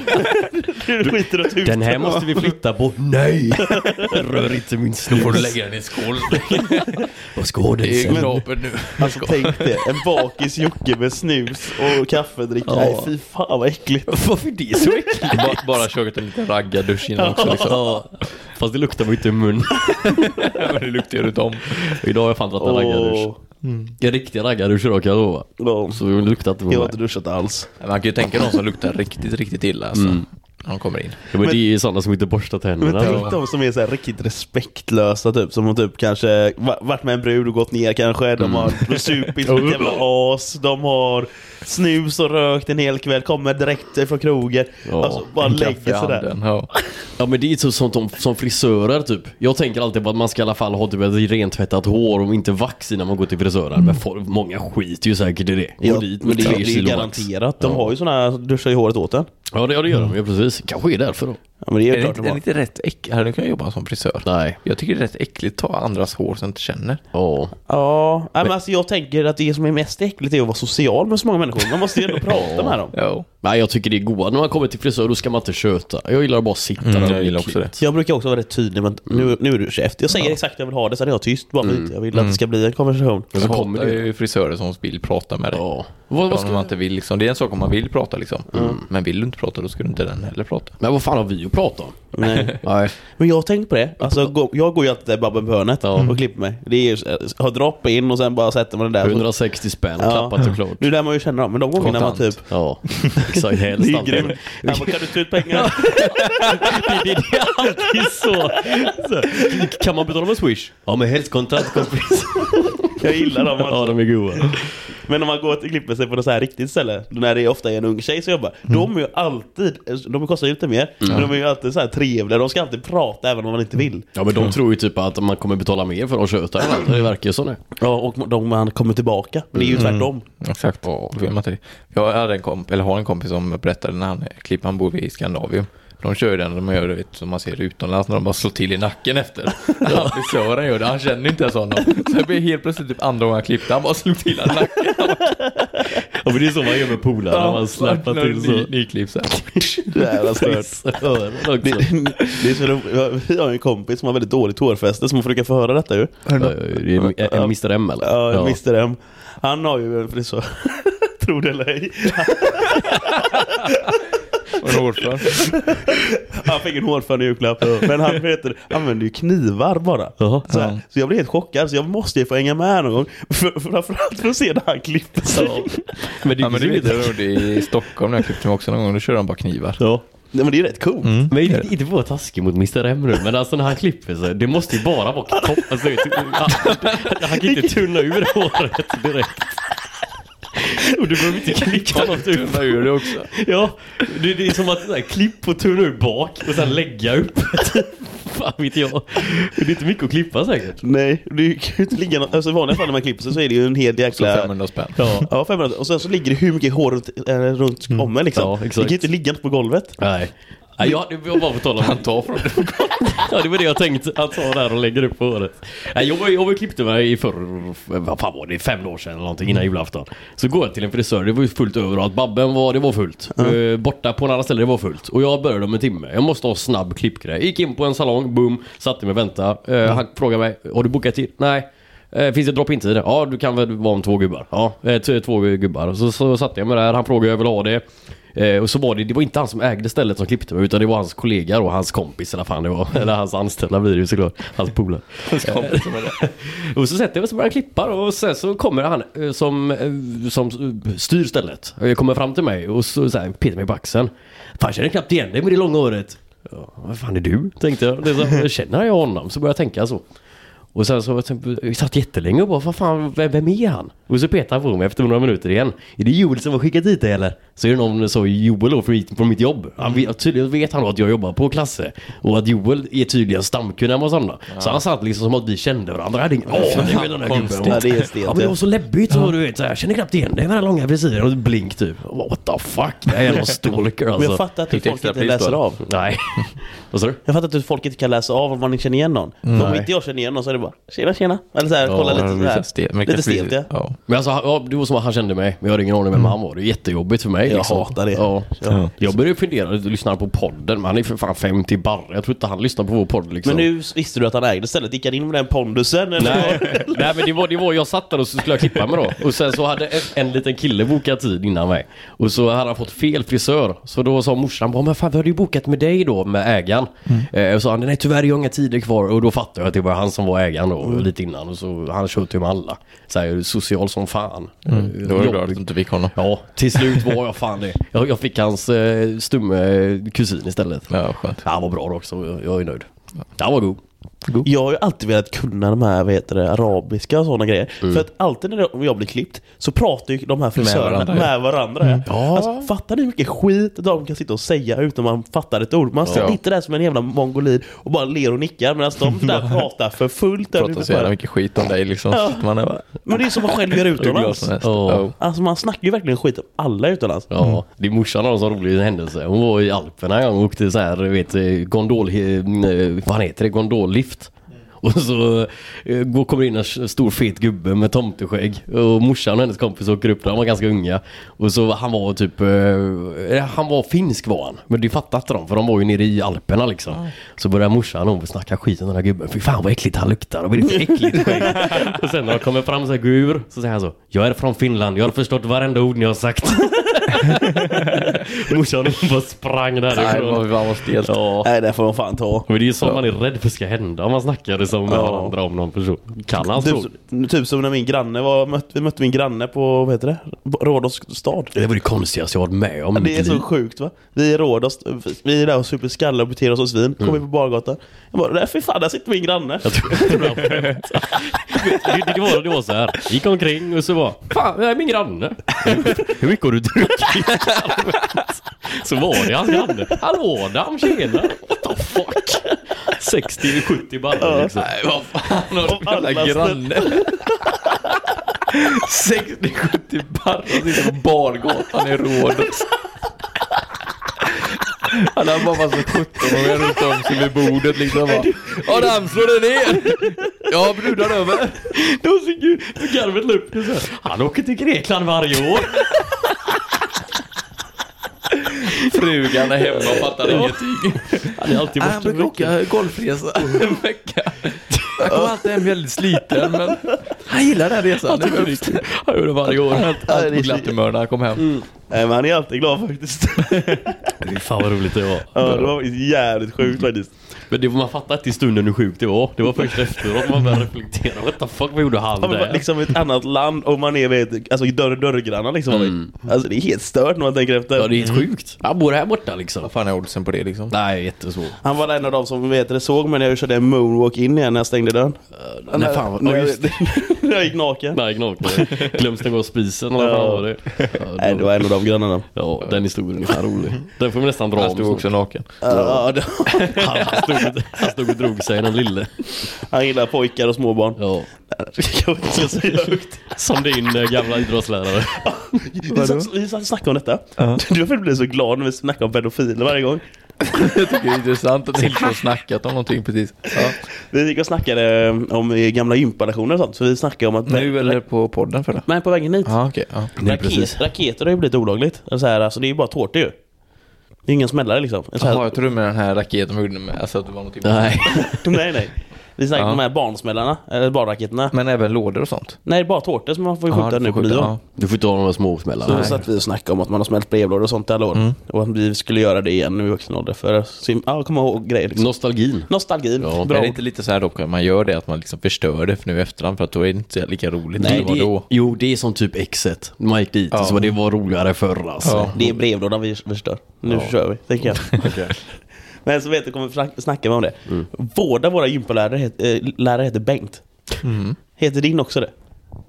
Speaker 1: Den här måste vi flytta på. Nej! Rör inte min snus.
Speaker 3: Då får du lägga den i skål.
Speaker 1: Vad ska det
Speaker 3: är knapet nu.
Speaker 2: Alltså tänk det. En bakis Jocke med snus och kaffedrick.
Speaker 1: Ja.
Speaker 2: Nej, fy fan vad äckligt.
Speaker 1: Varför det är så äckligt?
Speaker 3: Bara kökat en liten raggardusch innan också liksom.
Speaker 1: Ja. Fast det luktar ju inte i mun.
Speaker 3: Men det luktar ju runt om.
Speaker 1: Idag har jag fan dratt en raggardusch. En riktig raggardusch idag kan jag lova. Så det luktar inte på mig.
Speaker 2: Jag har inte duschat alls.
Speaker 3: Man kan ju tänka någon som luktar riktigt, riktigt illa alltså. När de kommer in.
Speaker 1: Ja, men det är sådana som inte borstar tänderna.
Speaker 2: Men tänk de som är så här riktigt respektlösa typ. Som har typ kanske varit med en brud och gått ner kanske. De har supit som ett jävla as. De har snus och rökt en hel kväll. Kommer direkt från krogen.
Speaker 1: Ja,
Speaker 2: alltså bara lägger sig där.
Speaker 1: Ja, men det är så sånt som frisörer typ. Jag tänker alltid på att man ska i alla fall ha typ ett rentvättat hår och inte vax innan man går till frisören. Men många skiter ju säkert i det.
Speaker 2: Ja,
Speaker 1: dit
Speaker 2: men det är
Speaker 1: kilo
Speaker 2: garanterat. De har ju såna här duschar i håret åt en.
Speaker 1: Ja, det gör de ju precis. Kanske är därför då.
Speaker 2: Ja, men det är,
Speaker 3: är det inte rätt äckligt? Här kan jag jobba som frisör.
Speaker 1: Nej.
Speaker 3: Jag tycker det är rätt äckligt att ta andras hår som inte känner.
Speaker 2: Ja, men alltså jag tänker att det som är mest äckligt är att vara social med så många människor. Man måste ju ändå prata med dem.
Speaker 3: Ja.
Speaker 1: Nej, jag tycker det är goda. När man kommer till frisör då ska man inte köta. Jag gillar bara att sitta där.
Speaker 3: Jag gillar också det.
Speaker 2: Jag brukar också vara rätt tydlig, men nu är du chef. Jag säger exakt jag vill ha det, så är jag tyst. Bara jag vill att det ska bli en konversation.
Speaker 3: Men så kommer det ju frisörer som vill prata med dig.
Speaker 1: Ja.
Speaker 3: Vad ska man inte vill liksom. Det är en sak om man vill prata liksom. Men vill du inte prata, då ska du inte den heller prata.
Speaker 1: Men vad fan har vi att prata om?
Speaker 2: Nej.
Speaker 1: Nej.
Speaker 2: Men jag har tänkt på det. Alltså, jag går ju alltid där babben på hörnet och klipper mig. Det är ju har dropp in och sen bara sätter man den där.
Speaker 1: 160 spänn, klappat och klart.
Speaker 2: Nu är där man ju känner dem. Men de gångerna man typ...
Speaker 1: Ja, exakt. Helst
Speaker 2: det är grymt. Ja, kan du ta ut pengar?
Speaker 1: det är alltid så. Kan man betala med Swish? Ja, med helst kontrakt.
Speaker 2: Jag gillar dem.
Speaker 1: Ja, de är goda.
Speaker 2: Men om man går till klipper sig på något så här riktigt ställe, när det är ofta en ung tjej som jobbar, de är ju alltid, de kostar ju lite mer, men de är ju alltid så här trevliga, de ska alltid prata även om man inte vill.
Speaker 1: Ja, men de tror ju typ att man kommer betala mer för att köta eller det verkar ju så nu.
Speaker 2: Ja, och man kommer tillbaka, men det är ju tvärtom.
Speaker 3: Exakt, jag hade har en kompis som berättade när han bor i Skandinavien. De kör ju den, de gör det som man ser utomlands när de bara slår till i nacken efter. Han frisören gör det, han känner inte ens honom. Så det blir helt plötsligt typ andra gången han klippte, han bara slog till i nacken.
Speaker 1: Ja, men det är så man gör med polare, när man släpper till så.
Speaker 3: Nyklipp så här.
Speaker 2: Det är stört. Det är så, jag har en kompis som har väldigt dåligt hårfäste som försöker förhöra detta ju.
Speaker 1: Det är Mr. M eller?
Speaker 2: Ja, Mr. M. Han har ju en frisör. Tror det eller ej. Han fick en hårfön i julklapp. Men han använder ju knivar bara. Så jag blev helt chockad. Så jag måste ju få hänga med någon gång. Framförallt för att se när han klipper sig.
Speaker 3: Men det är i Stockholm när jag klippte mig också någon gång. Då kör de bara knivar.
Speaker 2: Ja. Nej, men det är ju rätt coolt.
Speaker 1: Men inte vara taskig mot Mr. M nu. Men alltså när han klipper sig, det måste ju bara vara topp. Alltså, han kan inte tunna ur håret direkt. Och du behöver inte klicka något ut.
Speaker 3: Tunna ur det också.
Speaker 1: Ja, det är som att sådär, klipp och tunna ur bak och sen lägga upp. Fan vet jag. Det är inte mycket att klippa säkert.
Speaker 2: Nej, det kan ju inte ligga något. Alltså i vanliga fall när man klipper så är det ju en hel jäkla...
Speaker 3: Så 500 spänn.
Speaker 2: Ja, 500. Och sen så ligger det hur mycket hår runt kommen liksom. Ja, exakt. Det kan ju inte ligga på golvet.
Speaker 1: Nej. Ja, det var bara på tal om han tar från det. Ja, det var det jag tänkte. Han tar där och lägger upp på håret. Jag var klippte mig vad fan var det, 5 år sedan eller någonting innan julafton. Så går jag till en frisör, det var ju fullt överallt. Babben det var fullt. Borta på en annan ställe, det var fullt. Och jag började om en timme. Jag måste ha snabb klippgrej. Gick in på en salong, boom, satte mig och vänta. Han frågade mig, har du bokat tid? Nej. Finns det drop-in-tid? Ja, du kan väl vara om 2 gubbar. Ja, 2 gubbar. Och så satte jag mig där, han frågade jag vill ha det. Och så var det var inte han som ägde stället som klippte mig, utan det var hans kollega och hans kompis eller fan det var. Eller hans anställda blir det ju såklart. Hans polare. Och så sätter jag mig så börjar klippa och sen så kommer han som styr stället. Och jag kommer fram till mig och så här, petar mig i baxen. Fan, känner knappt igen dig med det långa håret. Ja, vad fan är du? Tänkte jag. Det är så, känner jag honom? Så började jag tänka så. Och sen så jag satt jättelänge och bara, vad fan, vem är han? Och så petar han på mig efter några minuter igen. Är det Joel som har skickat dit det eller? Så är det någon så Joel då från mitt jobb. Tydligen vet han att jag jobbar på Klasse. Och att Joel är tydligen stamkunnig och sådana. Ja. Så han satt liksom som att vi kände varandra. Jag hade ingen men det var så läbbigt och du vet så här, jag känner knappt igen det med den långa frisyren och blink typ. What the fuck? Det är någon stalker alltså.
Speaker 2: Men jag fattar att folk inte läser av.
Speaker 1: Nej. Vad sa du?
Speaker 2: Jag fattar att folk inte kan läsa av om man inte känner igen någon. Om inte jag känner igen någon så är det bara tjena. Eller så här, kolla lite så här. Lite stelt, ja.
Speaker 1: Men alltså, det var som att han kände mig. Men jag har ingen aning vem han var. Det är jättejobbigt för mig.
Speaker 2: Jag
Speaker 1: liksom.
Speaker 2: hatar det.
Speaker 1: Ja. Jag började fundera och lyssna på podden. Men han är för fan 50 barre. Jag tror inte han lyssnar på vår podd liksom.
Speaker 2: Men nu visste du att han ägde stället. Gick han in med den pondusen? Eller?
Speaker 1: Nej, men det var jag satt där och så skulle jag klippa mig då. Och sen så hade en liten kille bokat tid innan mig. Och så hade han fått fel frisör. Så då sa morsan, men fan, vi hade ju bokat med dig då, med ägaren. Och så sa han, nej tyvärr är ju inga tider kvar. Och då fattade jag att det var han som var ägaren då, lite innan. Och så han köpte ju med alla. Så här, social som fan.
Speaker 3: Då var det bra att du inte fick honom.
Speaker 1: Ja, till slut var jag fan det. Jag fick hans stumme kusin istället.
Speaker 3: Ja, skönt.
Speaker 1: Han var bra också, jag är nöjd. Han var god.
Speaker 2: Jag har ju alltid velat kunna de här arabiska och sådana grejer. För att alltid när jag blir klippt så pratar ju de här frisörerna med varandra.
Speaker 1: Ja.
Speaker 2: Alltså, fattar ni hur mycket skit de kan sitta och säga utan man fattar ett ord? Man sitter där som en jävla mongolid och bara ler och nickar medan de där pratar för fullt.
Speaker 3: Pratar så jävla mycket skit om dig liksom.
Speaker 2: Ja.
Speaker 3: Man är bara...
Speaker 2: Men det är som man själv gör utomlands. Alltså man snackar ju verkligen skit om alla utomlands.
Speaker 1: Ja, det är morsan har en sån rolig händelse. Hon var i Alperna en gång och åkte så här, vad heter det? Gondollift. Och så kommer in en stor fet gubbe med tomteskägg. Och morsan och hennes kompis åker upp där. De var ganska unga. Och så han var typ... han var finsk var han. Men det fattade inte de. För de var ju nere i Alperna liksom. Så började morsan och snacka skit om den här gubben. Fy fan vad äckligt han luktar. Och det är för äckligt skägg. Och sen när de kommer fram så här gur. Så säger han så. Jag är från Finland. Jag har förstått varenda ord ni har sagt. Morsan bara sprang därifrån.
Speaker 3: Nej, vad stelt.
Speaker 2: Ja. Nej, det får man fan ta.
Speaker 1: Men det är så man är rädd för ska hända om man snackar som varandra om någon person. Kan han så?
Speaker 2: Typ som när min granne vi mötte min granne på, vad heter det? Rhodos stad.
Speaker 1: Det var det konstigaste jag varit med om.
Speaker 2: Det är så sjukt, va? Vi är Rhodos, vi är där och super skallar och beter oss som svin. Kommer vi på bargatan. Jag bara, fy fan, där sitter min granne.
Speaker 1: Jag tror det var så här. Gick omkring och så var, fan, det är min granne. Hur mycket har du druckit? Så var det hans granne. Hallå, dam, tjena. What the fuck? 60-70 barrar liksom.
Speaker 3: Nej, vad fan har du granne? 60-70 barrar sitter på bargatan i Rhodos. Han har bara så 17 och jag runt om sig vid bordet liksom. Adam, slå dig ner! Ja, brudar över.
Speaker 1: Det var så kul. Garvet la upp det så här. Han åker till Grekland varje år.
Speaker 3: Frugan är hemma och fattar ingenting.
Speaker 1: Han är alltid borta.
Speaker 3: Han brukar åka golfresa en vecka. Han kommer alltid hem väldigt sliten, men han gillar den resan. Han gör det varje år. Allt på glatt humör när han kom hem.
Speaker 2: Nej, men han är alltid glad faktiskt.
Speaker 1: Fan vad roligt det var.
Speaker 2: Ja, det var jävligt sjukt faktiskt.
Speaker 1: Men det var, man fattar inte i stunden hur sjukt det var. Det var först efteråt man började reflektera. What the fuck, vad gjorde han där?
Speaker 2: Liksom ett annat land och man är vid, alltså dörrgrannar liksom. Alltså det är helt stört när man tänker efter.
Speaker 1: Ja, det är helt sjukt. Han bor här borta liksom.
Speaker 3: Vad fan är oddsen på det liksom?
Speaker 1: Nej, jättesvårt.
Speaker 2: Han var en av dem som såg mig när jag körde en moonwalk in igen när jag stängde dörren.
Speaker 1: Nej, fan vad...
Speaker 2: När jag gick naken.
Speaker 1: Nej, naken. Glöms den gå spisen eller vad var det? Ja,
Speaker 2: Nej, det var en av de grannarna.
Speaker 1: Ja, den historien är fan rolig. Den får vi nästan dra om.
Speaker 3: Han stod också naken.
Speaker 2: Ja,
Speaker 1: han stod och drog sig den lille.
Speaker 2: Han gillar pojkar och småbarn.
Speaker 1: Ja.
Speaker 2: Jag vet inte så högt.
Speaker 1: Som din gamla idrottslärare.
Speaker 2: Vi snackade om detta. Du har blivit så glad när vi snackar om pedofiler varje gång.
Speaker 3: Jag tycker det är intressant att ni inte har snackat om någonting precis. Ja.
Speaker 2: Vi gick och snackade om gamla gympalektioner och sånt. Så vi snackade om att...
Speaker 3: Nu eller på podden för det?
Speaker 2: Nej, på vägen hit.
Speaker 3: Ja, okej. Ja.
Speaker 2: Raketer har ju blivit olagligt. Så här, alltså, det är ju bara tårtor ju. Det är ingen smällare liksom.
Speaker 3: Jaha, jag tror med den här raketen vi gjorde med. Alltså att det var något
Speaker 1: Nej.
Speaker 2: Nej. Vi snackade om de här barnsmällarna. Eller barnraketerna.
Speaker 3: Men även lådor och sånt?
Speaker 2: Nej, bara tårtor som man får skjuta nu på nyår.
Speaker 1: Du får inte ha de här små smällarna.
Speaker 2: Så satt vi och snackade om att man har smält brevlådor och sånt i alla år. Och att vi skulle göra det igen nu i vuxen ålder. För att komma ihåg grejer liksom.
Speaker 1: Nostalgin.
Speaker 2: Ja,
Speaker 3: bra. Är det inte lite så här dock att man gör det, att man liksom förstör det för nu efterhand, för att då är det inte lika roligt?
Speaker 1: Nej, jo, det är som typ Exet. Man gick dit så det var roligare förr alltså.
Speaker 2: Ja. Det är brevlådan vi förstör. Nu kör vi, tänker jag. Okay. Men så vet du, kommer vi snacka om det. Båda våra gympalärare heter Bengt. Heter din också det?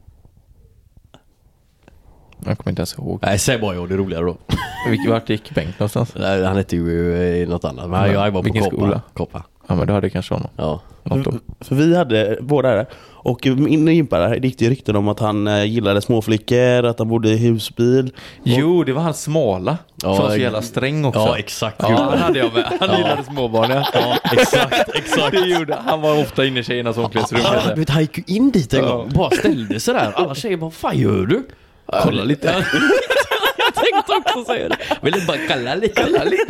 Speaker 3: Jag kommer inte ens ihåg.
Speaker 1: Nej, säg bara det är roligare då.
Speaker 3: Vart gick Bengt någonstans?
Speaker 1: Nej, han hette ju något annat. Men jag var på Koppa.
Speaker 3: Ja, men då hade kanske honom.
Speaker 1: Ja.
Speaker 2: För vi hade båda det. Och min gympare gick ju rykten om att han gillade småflickor, att han bodde i husbil.
Speaker 3: Jo, det var han smala. Som så jävla sträng också.
Speaker 1: Ja, exakt.
Speaker 3: Ja, han hade jag med. Han gillade småbarn.
Speaker 1: Ja, exakt.
Speaker 3: Det gjorde han. Var ofta inne i tjejernas omklädningsrum.
Speaker 1: Han gick ju in dit en gång. Bara ställde sig där. Alla tjejer bara, vad fan gör du?
Speaker 3: Kolla lite.
Speaker 1: Jag tänkte också säga det. Vill du bara kalla lite?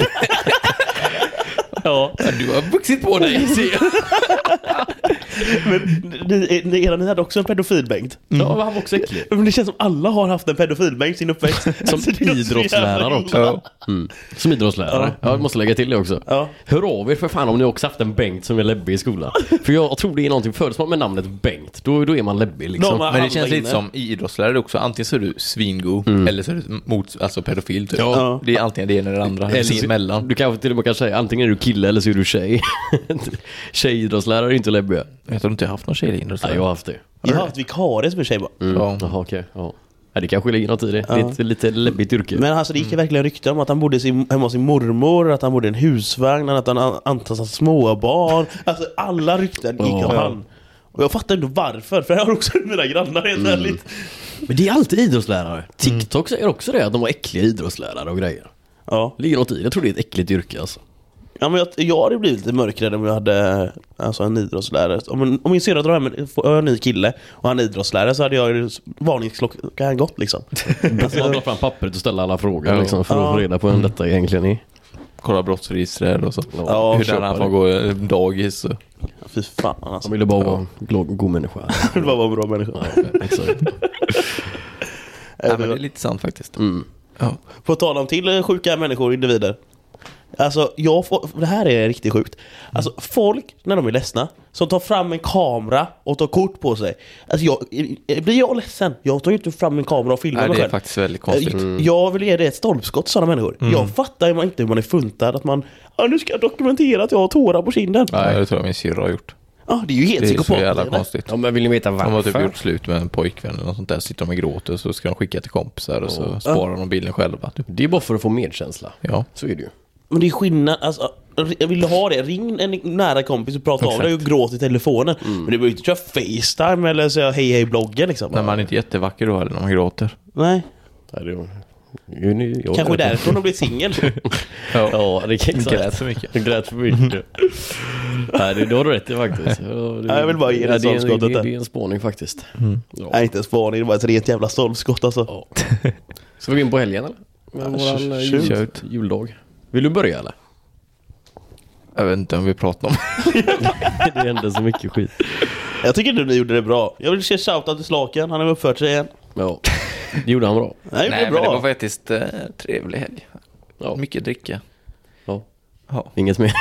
Speaker 1: Ja,
Speaker 3: du har vuxit på dig.
Speaker 2: Men ni hade också en pedofilbänkt.
Speaker 1: Ja, han var också äcklig.
Speaker 2: Men det känns som alla har haft en pedofilbänk sin uppväxt.
Speaker 1: Som idrottslärare också. Som idrottslärare. Ja, jag måste lägga till det också.
Speaker 2: Ja.
Speaker 1: Hör av er för fan om ni också haft en Bengt som är läbbig i skolan. För jag tror det är någonting födelsemål med namnet Bengt. Då är man läbbig liksom.
Speaker 3: Men det känns lite som idrottslärare också. Antingen så är du svingo eller så är du alltså pedofil typ.
Speaker 1: Ja.
Speaker 3: Det är antingen det ena eller det andra. Eller emellan.
Speaker 1: Du kanske till och med kan säga antingen är du kille eller så är du tjej. Tjejidrottslärare är inte läbbiga.
Speaker 3: Jag tror inte jag har haft någon tjejidrottslärare.
Speaker 1: Nej, jag har haft det.
Speaker 2: Jag har haft vikarie som är tjej bara.
Speaker 3: Ja.
Speaker 1: Jaha, okej. Ja. Ja, det kanske ligger något i det. Det är ett lite läbbigt yrke.
Speaker 2: Men alltså det gick verkligen rykte om att han bodde hemma hos sin mormor, att han bodde i en husvagn, att han antas småbarn. Alltså alla rykten gick om han. Och jag fattar inte varför, för jag har också mina grannar helt ärligt.
Speaker 1: Men det är alltid idrottslärare. TikTok säger också det, att de var äckliga idrottslärare och grejer.
Speaker 2: Ja.
Speaker 1: Ligger något i. Jag tror det är ett äckligt yrke alltså.
Speaker 2: Ja, men jag hade blivit lite mörkrädd om jag hade alltså, en idrottslärare. Om min syrra drar hem en ny kille och han är idrottslärare så hade jag varningsklockan gått liksom.
Speaker 1: Alltså, man drar fram pappret och ställer alla frågor liksom, för att få reda på vem detta egentligen är.
Speaker 3: Kolla brottsregister och så.
Speaker 2: Ja,
Speaker 3: hur där han får gå dagis. Och...
Speaker 2: Fy fan alltså.
Speaker 1: Han ville bara vara en god människa.
Speaker 2: Det var bara en bra människa.
Speaker 1: Ja, exakt.
Speaker 3: Ja, men det är lite sant faktiskt.
Speaker 2: På tal om till sjuka människor, individer. Alltså, det här är riktigt sjukt. Alltså, folk, när de är ledsna, som tar fram en kamera och tar kort på sig. Alltså, blir jag ledsen? Jag tar ju inte fram en kamera och filmar mig
Speaker 3: det är
Speaker 2: själv.
Speaker 3: faktiskt väldigt konstigt.
Speaker 2: Jag vill ge det ett stolpskott, sådana människor. Jag fattar ju inte hur man är funtad. Att man, nu ska jag dokumentera att jag har tårar på kinden.
Speaker 3: Nej, det tror jag min syrra har gjort.
Speaker 2: Ja, det är ju helt
Speaker 3: Det är så
Speaker 2: psykopat.
Speaker 3: jävla konstigt.
Speaker 1: Ja, men vill ni veta varför?
Speaker 3: De har typ gjort slut med en pojkvän eller något sånt där. Sitter de och gråter så ska de skicka till kompisar och så sparar de bilden själva. Typ.
Speaker 1: Det är bara för att få medkänsla.
Speaker 3: Ja.
Speaker 1: Så är det ju.
Speaker 2: Men det är skillnad, alltså, jag vill ha det. Ring en nära kompis och prata av dig och gråt i telefonen. Men det behöver inte köra FaceTime eller säga hej bloggen liksom.
Speaker 3: När man är inte jättevacker då eller när man gråter.
Speaker 2: Nej. Kanske därför hon har blivit singel.
Speaker 1: Ja, det kan inte
Speaker 3: grät så mycket.
Speaker 1: Det grät för mycket. Nej, det har du rätt i faktiskt.
Speaker 2: Jag vill bara ge det stolpskottet.
Speaker 1: Det är en spåning faktiskt. Ja.
Speaker 2: Nej, inte en spåning, det var ett rent jävla stolpskott alltså.
Speaker 1: Ja. Ska vi gå in på helgen eller? Med våran juldag. Vill du börja eller?
Speaker 3: Jag vet inte om vi pratar om.
Speaker 1: Det hände så mycket skit.
Speaker 2: Jag tycker du gjorde det bra. Jag vill se shoutout till Slaken, han har uppfört sig igen.
Speaker 1: Ja, det gjorde han bra.
Speaker 2: Nej,
Speaker 3: Men det var faktiskt trevlig helg.
Speaker 1: Ja.
Speaker 3: Mycket dricka.
Speaker 1: Ja.
Speaker 3: Ja.
Speaker 1: Inget mer.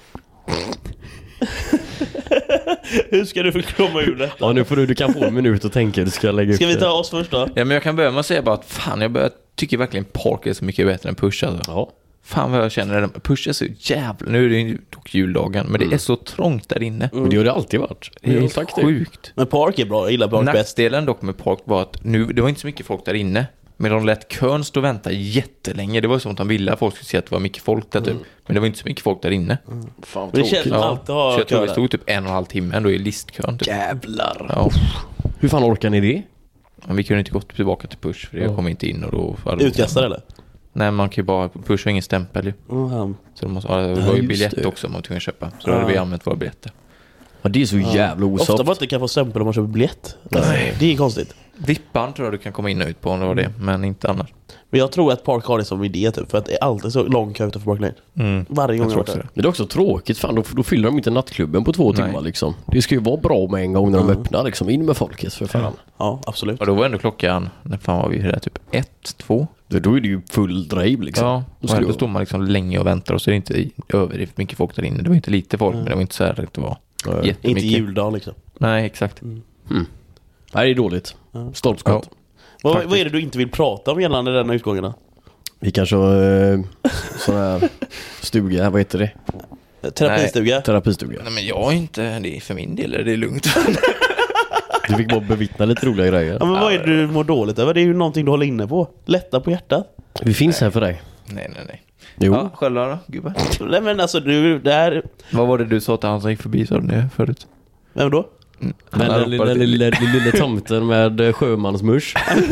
Speaker 2: Hur ska du komma ur det?
Speaker 1: Ja, nu får du kan få en minut att tänka. Du ska lägga upp.
Speaker 2: Ska vi ta oss först då?
Speaker 3: Ja, men jag kan börja med att säga bara att fan, jag tycker verkligen Park är så mycket bättre än Push alltså.
Speaker 1: Ja.
Speaker 3: Fan vad jag känner, Push är så jävla, nu är det ju dock juldagen, men det är så trångt där inne.
Speaker 1: Men det har det alltid varit.
Speaker 3: Det är sjukt.
Speaker 2: Men Park är bra, jag gillar Park bäst.
Speaker 3: Nackdelen dock med Park var att det var inte så mycket folk där inne. Men de lät kön stå och vänta jättelänge. Det var som att de ville att folk skulle se att det var mycket folk där typ. Men det var inte så mycket folk där inne.
Speaker 1: Fan,
Speaker 2: det känns som alltid har
Speaker 3: så jag tror
Speaker 2: kö
Speaker 3: det stod typ 1,5 timme ändå i listkön typ.
Speaker 1: Jävlar.
Speaker 3: Ja.
Speaker 1: Hur fan orkar ni det?
Speaker 3: Men vi kunde inte gå tillbaka till Push för det kom inte in och då...
Speaker 2: Utkastare eller?
Speaker 3: Nej, man kan ju bara... Push har ingen stämpel ju. Så det var ju biljett också om man tvungen köpa. Så då hade vi använt våra biljetter.
Speaker 1: Ja, det är så jävla osoft.
Speaker 2: Ofta man inte kan få stämpel om man köper biljett. Nej. Det är konstigt.
Speaker 3: Vippan tror jag du kan komma in och ut på om det var det. Men inte annars.
Speaker 2: Men jag tror att Park har det som idé typ. För att det är alltid så lång kö utanför Park Lane. Varje gång jag
Speaker 3: också det.
Speaker 1: Men det är också tråkigt. Fan, då fyller de inte nattklubben på 2 timmar liksom. Det ska ju vara bra med en gång när de öppnar liksom. In med folket för fan.
Speaker 2: Ja, absolut.
Speaker 3: Och då var ändå klockan... När fan var vi där? Typ 1, 2?
Speaker 1: Då är det ju full drive liksom.
Speaker 3: Ja, då står man liksom länge och väntar och så är det inte överdrivet mycket folk där inne. Det var inte lite folk, men det var inte så här att det var jättemycket.
Speaker 2: Inte juldag liksom.
Speaker 3: Nej, exakt.
Speaker 1: Nej, det är dåligt. Stolpskott.
Speaker 2: Ja. Vad är det du inte vill prata om gällande denna utgångarna?
Speaker 1: Vi kanske sån här stuga, vad heter det?
Speaker 2: Terapistuga?
Speaker 1: Terapistuga.
Speaker 3: Nej, men jag är inte... Det är för min del, det är lugnt.
Speaker 1: Du fick bara bevittna lite roliga grejer.
Speaker 2: Ja, men vad är det du mår dåligt över? Det är ju någonting du håller inne på. Lätta på hjärtat.
Speaker 1: Vi finns här för dig.
Speaker 3: Nej.
Speaker 1: Jo.
Speaker 3: Ja, själva då, gubbar.
Speaker 2: Nej men alltså du, det här...
Speaker 3: Vad var det du sa till han som gick förbi, sa du det förut?
Speaker 2: Vem då?
Speaker 1: Men den lilla tomten med sjömansmusch.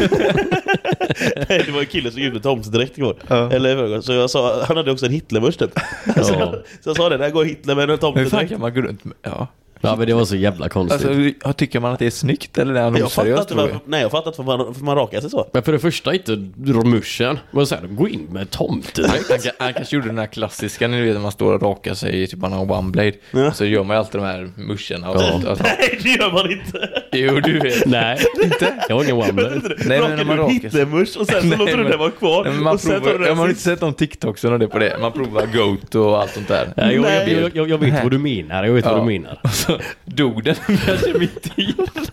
Speaker 2: Nej, det var en kille som gjorde tomtedräkt igår. Eller så jag sa, han hade också en Hitlermusch typ. Så jag sa det, där går Hitler med en tomtedräkt.
Speaker 3: Hur fan kan man gå runt med?
Speaker 1: Ja, men det var så jävla konstigt.
Speaker 3: Alltså, tycker man att det är snyggt eller är han oseriös?
Speaker 2: Jag fattar inte för man rakar sig så.
Speaker 1: Men för det första inte muschen. Men sen gå in med tomtedräkt.
Speaker 3: Han kanske gjorde den här klassiska, ni vet när man står och rakar sig i typ en OneBlade. Så gör man ju alltid de här muscherna.
Speaker 2: Nej, det gör man inte.
Speaker 3: Jo, du vet.
Speaker 1: Nej, inte. Jag har ingen OneBlade.
Speaker 2: Nej, men man rakar Hitlermusch och sen så låter du det vara kvar.
Speaker 3: Nej, man provar, jag har inte sett någon TikToks och det på det. Man provar goat och allt sånt där.
Speaker 1: Jag vet vad du menar. Jag vet vad du menar.
Speaker 3: Dog den kanske mitt i.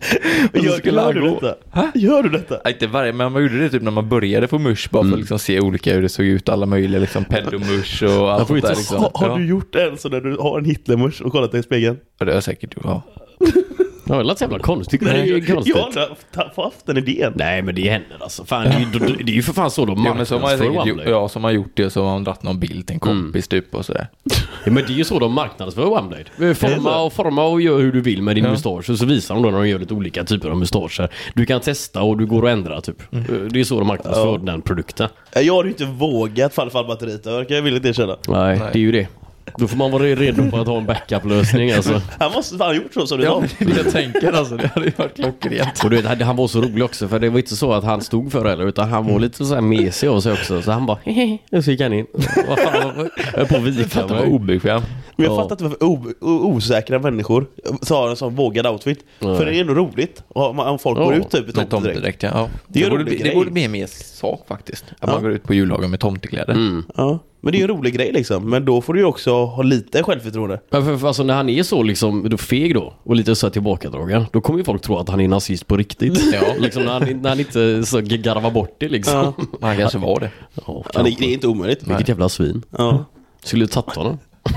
Speaker 2: Gör du detta? Gör du detta?
Speaker 3: Inte varje, men man gjorde det typ när man började få musch bara för att liksom se olika hur det såg ut, alla möjliga liksom pedomusch och allt sånt där liksom.
Speaker 2: Har du gjort det så när du har en Hitlermusch och kollat dig i spegeln?
Speaker 3: Ja, det har jag säkert gjort, ja.
Speaker 1: Ja, det lät så jävla konstigt. Det är ju konstigt.
Speaker 2: Jag har haft den idén.
Speaker 1: Nej, men det händer alltså. Fan, det är ju för fan så de marknadsför.
Speaker 3: Ja, som har gjort det så har man dratt någon bild till en kompis typ och sådär.
Speaker 1: Ja, men det är ju så de marknadsför OneBlade. Forma och gör hur du vill med din mustasch. Och så visar de då när de gör lite olika typer av mustascher. Du kan testa och du går och ändra typ. Det är så de marknadsför den produkten.
Speaker 2: Jag har ju inte vågat fall batteriet. Jag vill inte erkänna.
Speaker 1: Nej, det är ju det. Då får man vara redo på att ha en backup-lösning alltså.
Speaker 2: Han måste fan ha gjort så som du sa.
Speaker 3: Det jag tänker alltså, det hade ju varit klockrent.
Speaker 1: Och du vet, han var så rolig också. För det var inte så att han stod för det, utan han var lite så här mesig av sig också. Så han bara, hehehe, så gick han in. Vad fan, jag är på vika.
Speaker 3: Det var obekväm.
Speaker 2: Men jag fattar inte varför osäkra människor har en sån vågad outfit. För det är ändå roligt om folk går ut typ i tomtedräkt.
Speaker 3: Ja. Det borde bli mer sak faktiskt. Att man går ut på jullagen med tomtekläder.
Speaker 2: Ja. Men det är ju en rolig grej liksom. Men då får du ju också ha lite självförtroende.
Speaker 1: Men för alltså, när han är så liksom, då feg då och lite så här tillbakadragen, då kommer ju folk tro att han är nazist på riktigt. Ja. Liksom när han inte så garvar bort det liksom.
Speaker 3: Ja. Han kanske var det.
Speaker 2: Ja, det är inte omöjligt.
Speaker 1: Vilket jävla svin.
Speaker 2: Ja.
Speaker 1: Skulle tagit honom.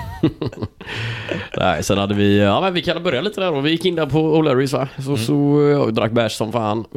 Speaker 1: Nej, sen hade vi, ja men vi kan börja lite där och vi gick in där på O'Larrys va. Så drack bärs som fan,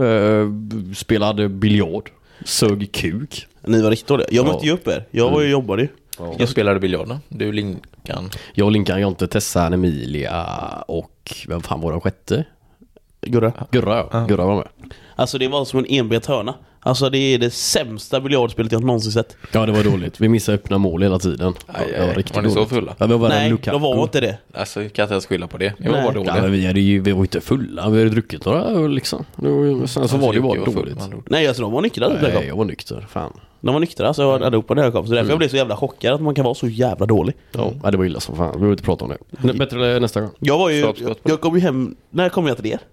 Speaker 1: spelade biljard, sög kuk.
Speaker 2: Ni var riktigt dåliga. Jag mötte ju upp er. Jag var ju jobbade ju.
Speaker 3: Ja. Jag spelade biljard då. Du Linkan.
Speaker 1: Jag och Linkan, Jonte, Tessa, Emilia och vem fan var den sjätte?
Speaker 2: Gurra.
Speaker 1: Gurra var med.
Speaker 2: Alltså det var som en enbent hörna. Alltså det är det sämsta biljardspelet jag någonsin sett.
Speaker 1: Ja, det var dåligt. Vi missade öppna mål hela tiden.
Speaker 3: Var ni så fulla?
Speaker 1: Ja,
Speaker 2: nej, de var inte det.
Speaker 3: Alltså, jag kan inte ens skylla på det. Det var bara dåligt.
Speaker 1: Ja, men vi var inte fulla. Vi hade druckit några liksom. Sen så var det bara dåligt.
Speaker 2: Nej, alltså de var nyktra.
Speaker 1: Nej, jag var nykter. Fan.
Speaker 2: De var nyktra, så jag hade upp på det här kom. Så därför jag blev så jävla chockad att man kan vara så jävla dålig.
Speaker 1: Ja, det var illa som fan. Vi behöver inte prata om det. Bättre nästa gång.
Speaker 2: Jag kom ju hem. När kom jag till det?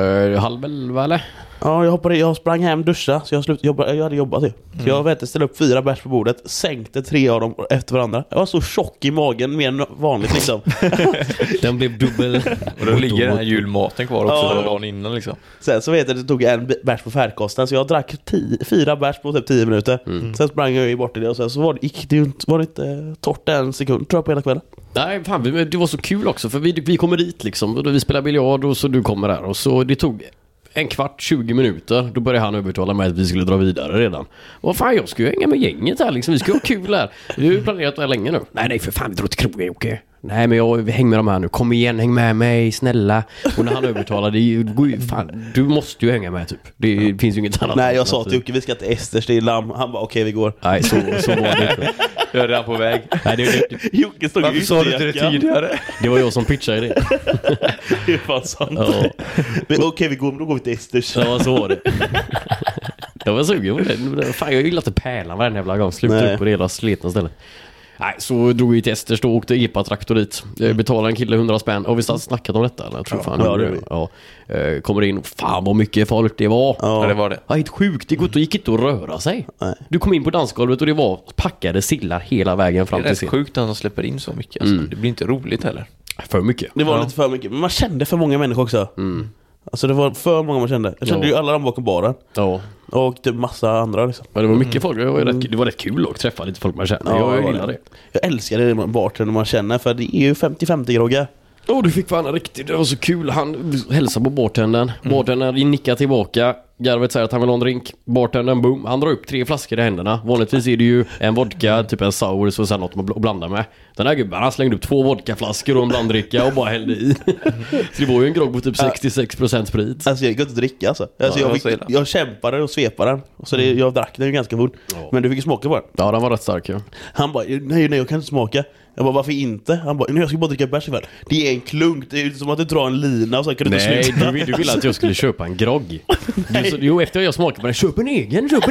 Speaker 1: 10:30 eller?
Speaker 2: Ja, jag sprang hem, duscha. Så jag hade jobbat ju. Så jag ställde upp 4 bärs på bordet. Sänkte 3 av dem efter varandra. Jag var så tjock i magen, mer än vanligt liksom.
Speaker 1: Den blev dubbel.
Speaker 3: Och då ligger den här julmaten kvar också dagen innan liksom.
Speaker 2: Sen så vet jag att det tog en bärs på färdkosten. Så jag drack 4 bärs på typ 10 minuter. Sen sprang jag ju bort i det. Och sen så var det inte torrt en sekund tror jag på hela kvällen.
Speaker 1: Nej, fan, det var så kul också. För vi kommer dit liksom. Och vi spelar biljard och så du kommer där. Och så det tog 20 minuter. Då började han övertala mig att vi skulle dra vidare redan. Och fan, jag ska ju hänga med gänget här liksom. Vi ska ha kul här. Vi har ju planerat det här länge nu. Nej, för fan, vi drar till krogen, okej. Nej, men jag hänger med de här nu. Kom igen, häng med mig, snälla. Och när han övertalade, fan, du måste ju hänga med typ. Det finns ju inget annat.
Speaker 2: Nej, jag sa till Jocke, vi ska till Esters, det är lamm. Han bara, okej, vi går.
Speaker 1: Nej, så var det inte.
Speaker 3: Jag är redan på väg.
Speaker 1: Nej,
Speaker 2: Jocke stod
Speaker 3: varför sa du inte det tidigare?
Speaker 1: Det var jag som pitchade det.
Speaker 2: Det är fan sant.
Speaker 1: Ja.
Speaker 2: Men okej, då går vi till Esters.
Speaker 1: Ja, så var det. Jag var sugen på det. Fan, jag gillar inte pärlan varje jävla gång. Sluta upp på det hela sletna stället. Nej, så drog vi till Esters då och åkte epa-traktor dit. Betalade en kille 100 spänn. Och vi satt snackat om detta. Jag tror fan kommer in. Fan vad mycket folk det var.
Speaker 3: Ja, det var det.
Speaker 1: Ja, helt sjukt. Det gick inte att röra sig. Nej. Du kom in på dansgolvet och det var packade sillar hela vägen fram till
Speaker 3: scen. Det är sjukt att de släpper in så mycket. Alltså. Det blir inte roligt heller.
Speaker 1: För mycket.
Speaker 2: Det var lite för mycket. Men man kände för många människor också. Alltså det var för många man kände. Jag kände ju alla de bakom baren.
Speaker 1: Ja.
Speaker 2: Och typ massa andra liksom.
Speaker 1: Ja, det var mycket folk. Det var rätt kul att träffa lite folk man känner.
Speaker 2: Ja,
Speaker 1: jag gillar det.
Speaker 2: Jag älskar det med bartender man känner. För det är ju 50-50 groggar.
Speaker 1: Du fick fan riktigt. Det var så kul. Han hälsade på bartendern. Bartendern nickade tillbaka. Garvet säger att han vill ha en drink. Bartendern, boom. Han drar upp 3 flaskor i händerna. Vanligtvis är det ju en vodka, typ en sour och sen något att blanda med. Den här gubben, han slängde upp 2 vodkaflaskor och en blanddricka och bara hällde i. Så det var ju en grogg på typ 66% sprit.
Speaker 2: Alltså jag gick inte att dricka alltså. Jag kämpade och svepade den. Så jag drack den ju ganska full. Men du fick ju smaka på den.
Speaker 1: Ja, den var rätt stark ju.
Speaker 2: Han bara, nej jag kan inte smaka. Jag bara, varför inte? Han bara, jag ska bara dricka bärs ikväll. Det är en klunk, det är som att du drar en lina och så kan du inte sluta.
Speaker 1: Nej, du ville att jag skulle köpa en grogg. Jo, efter jag smakade på den, köp en egen.
Speaker 3: Köp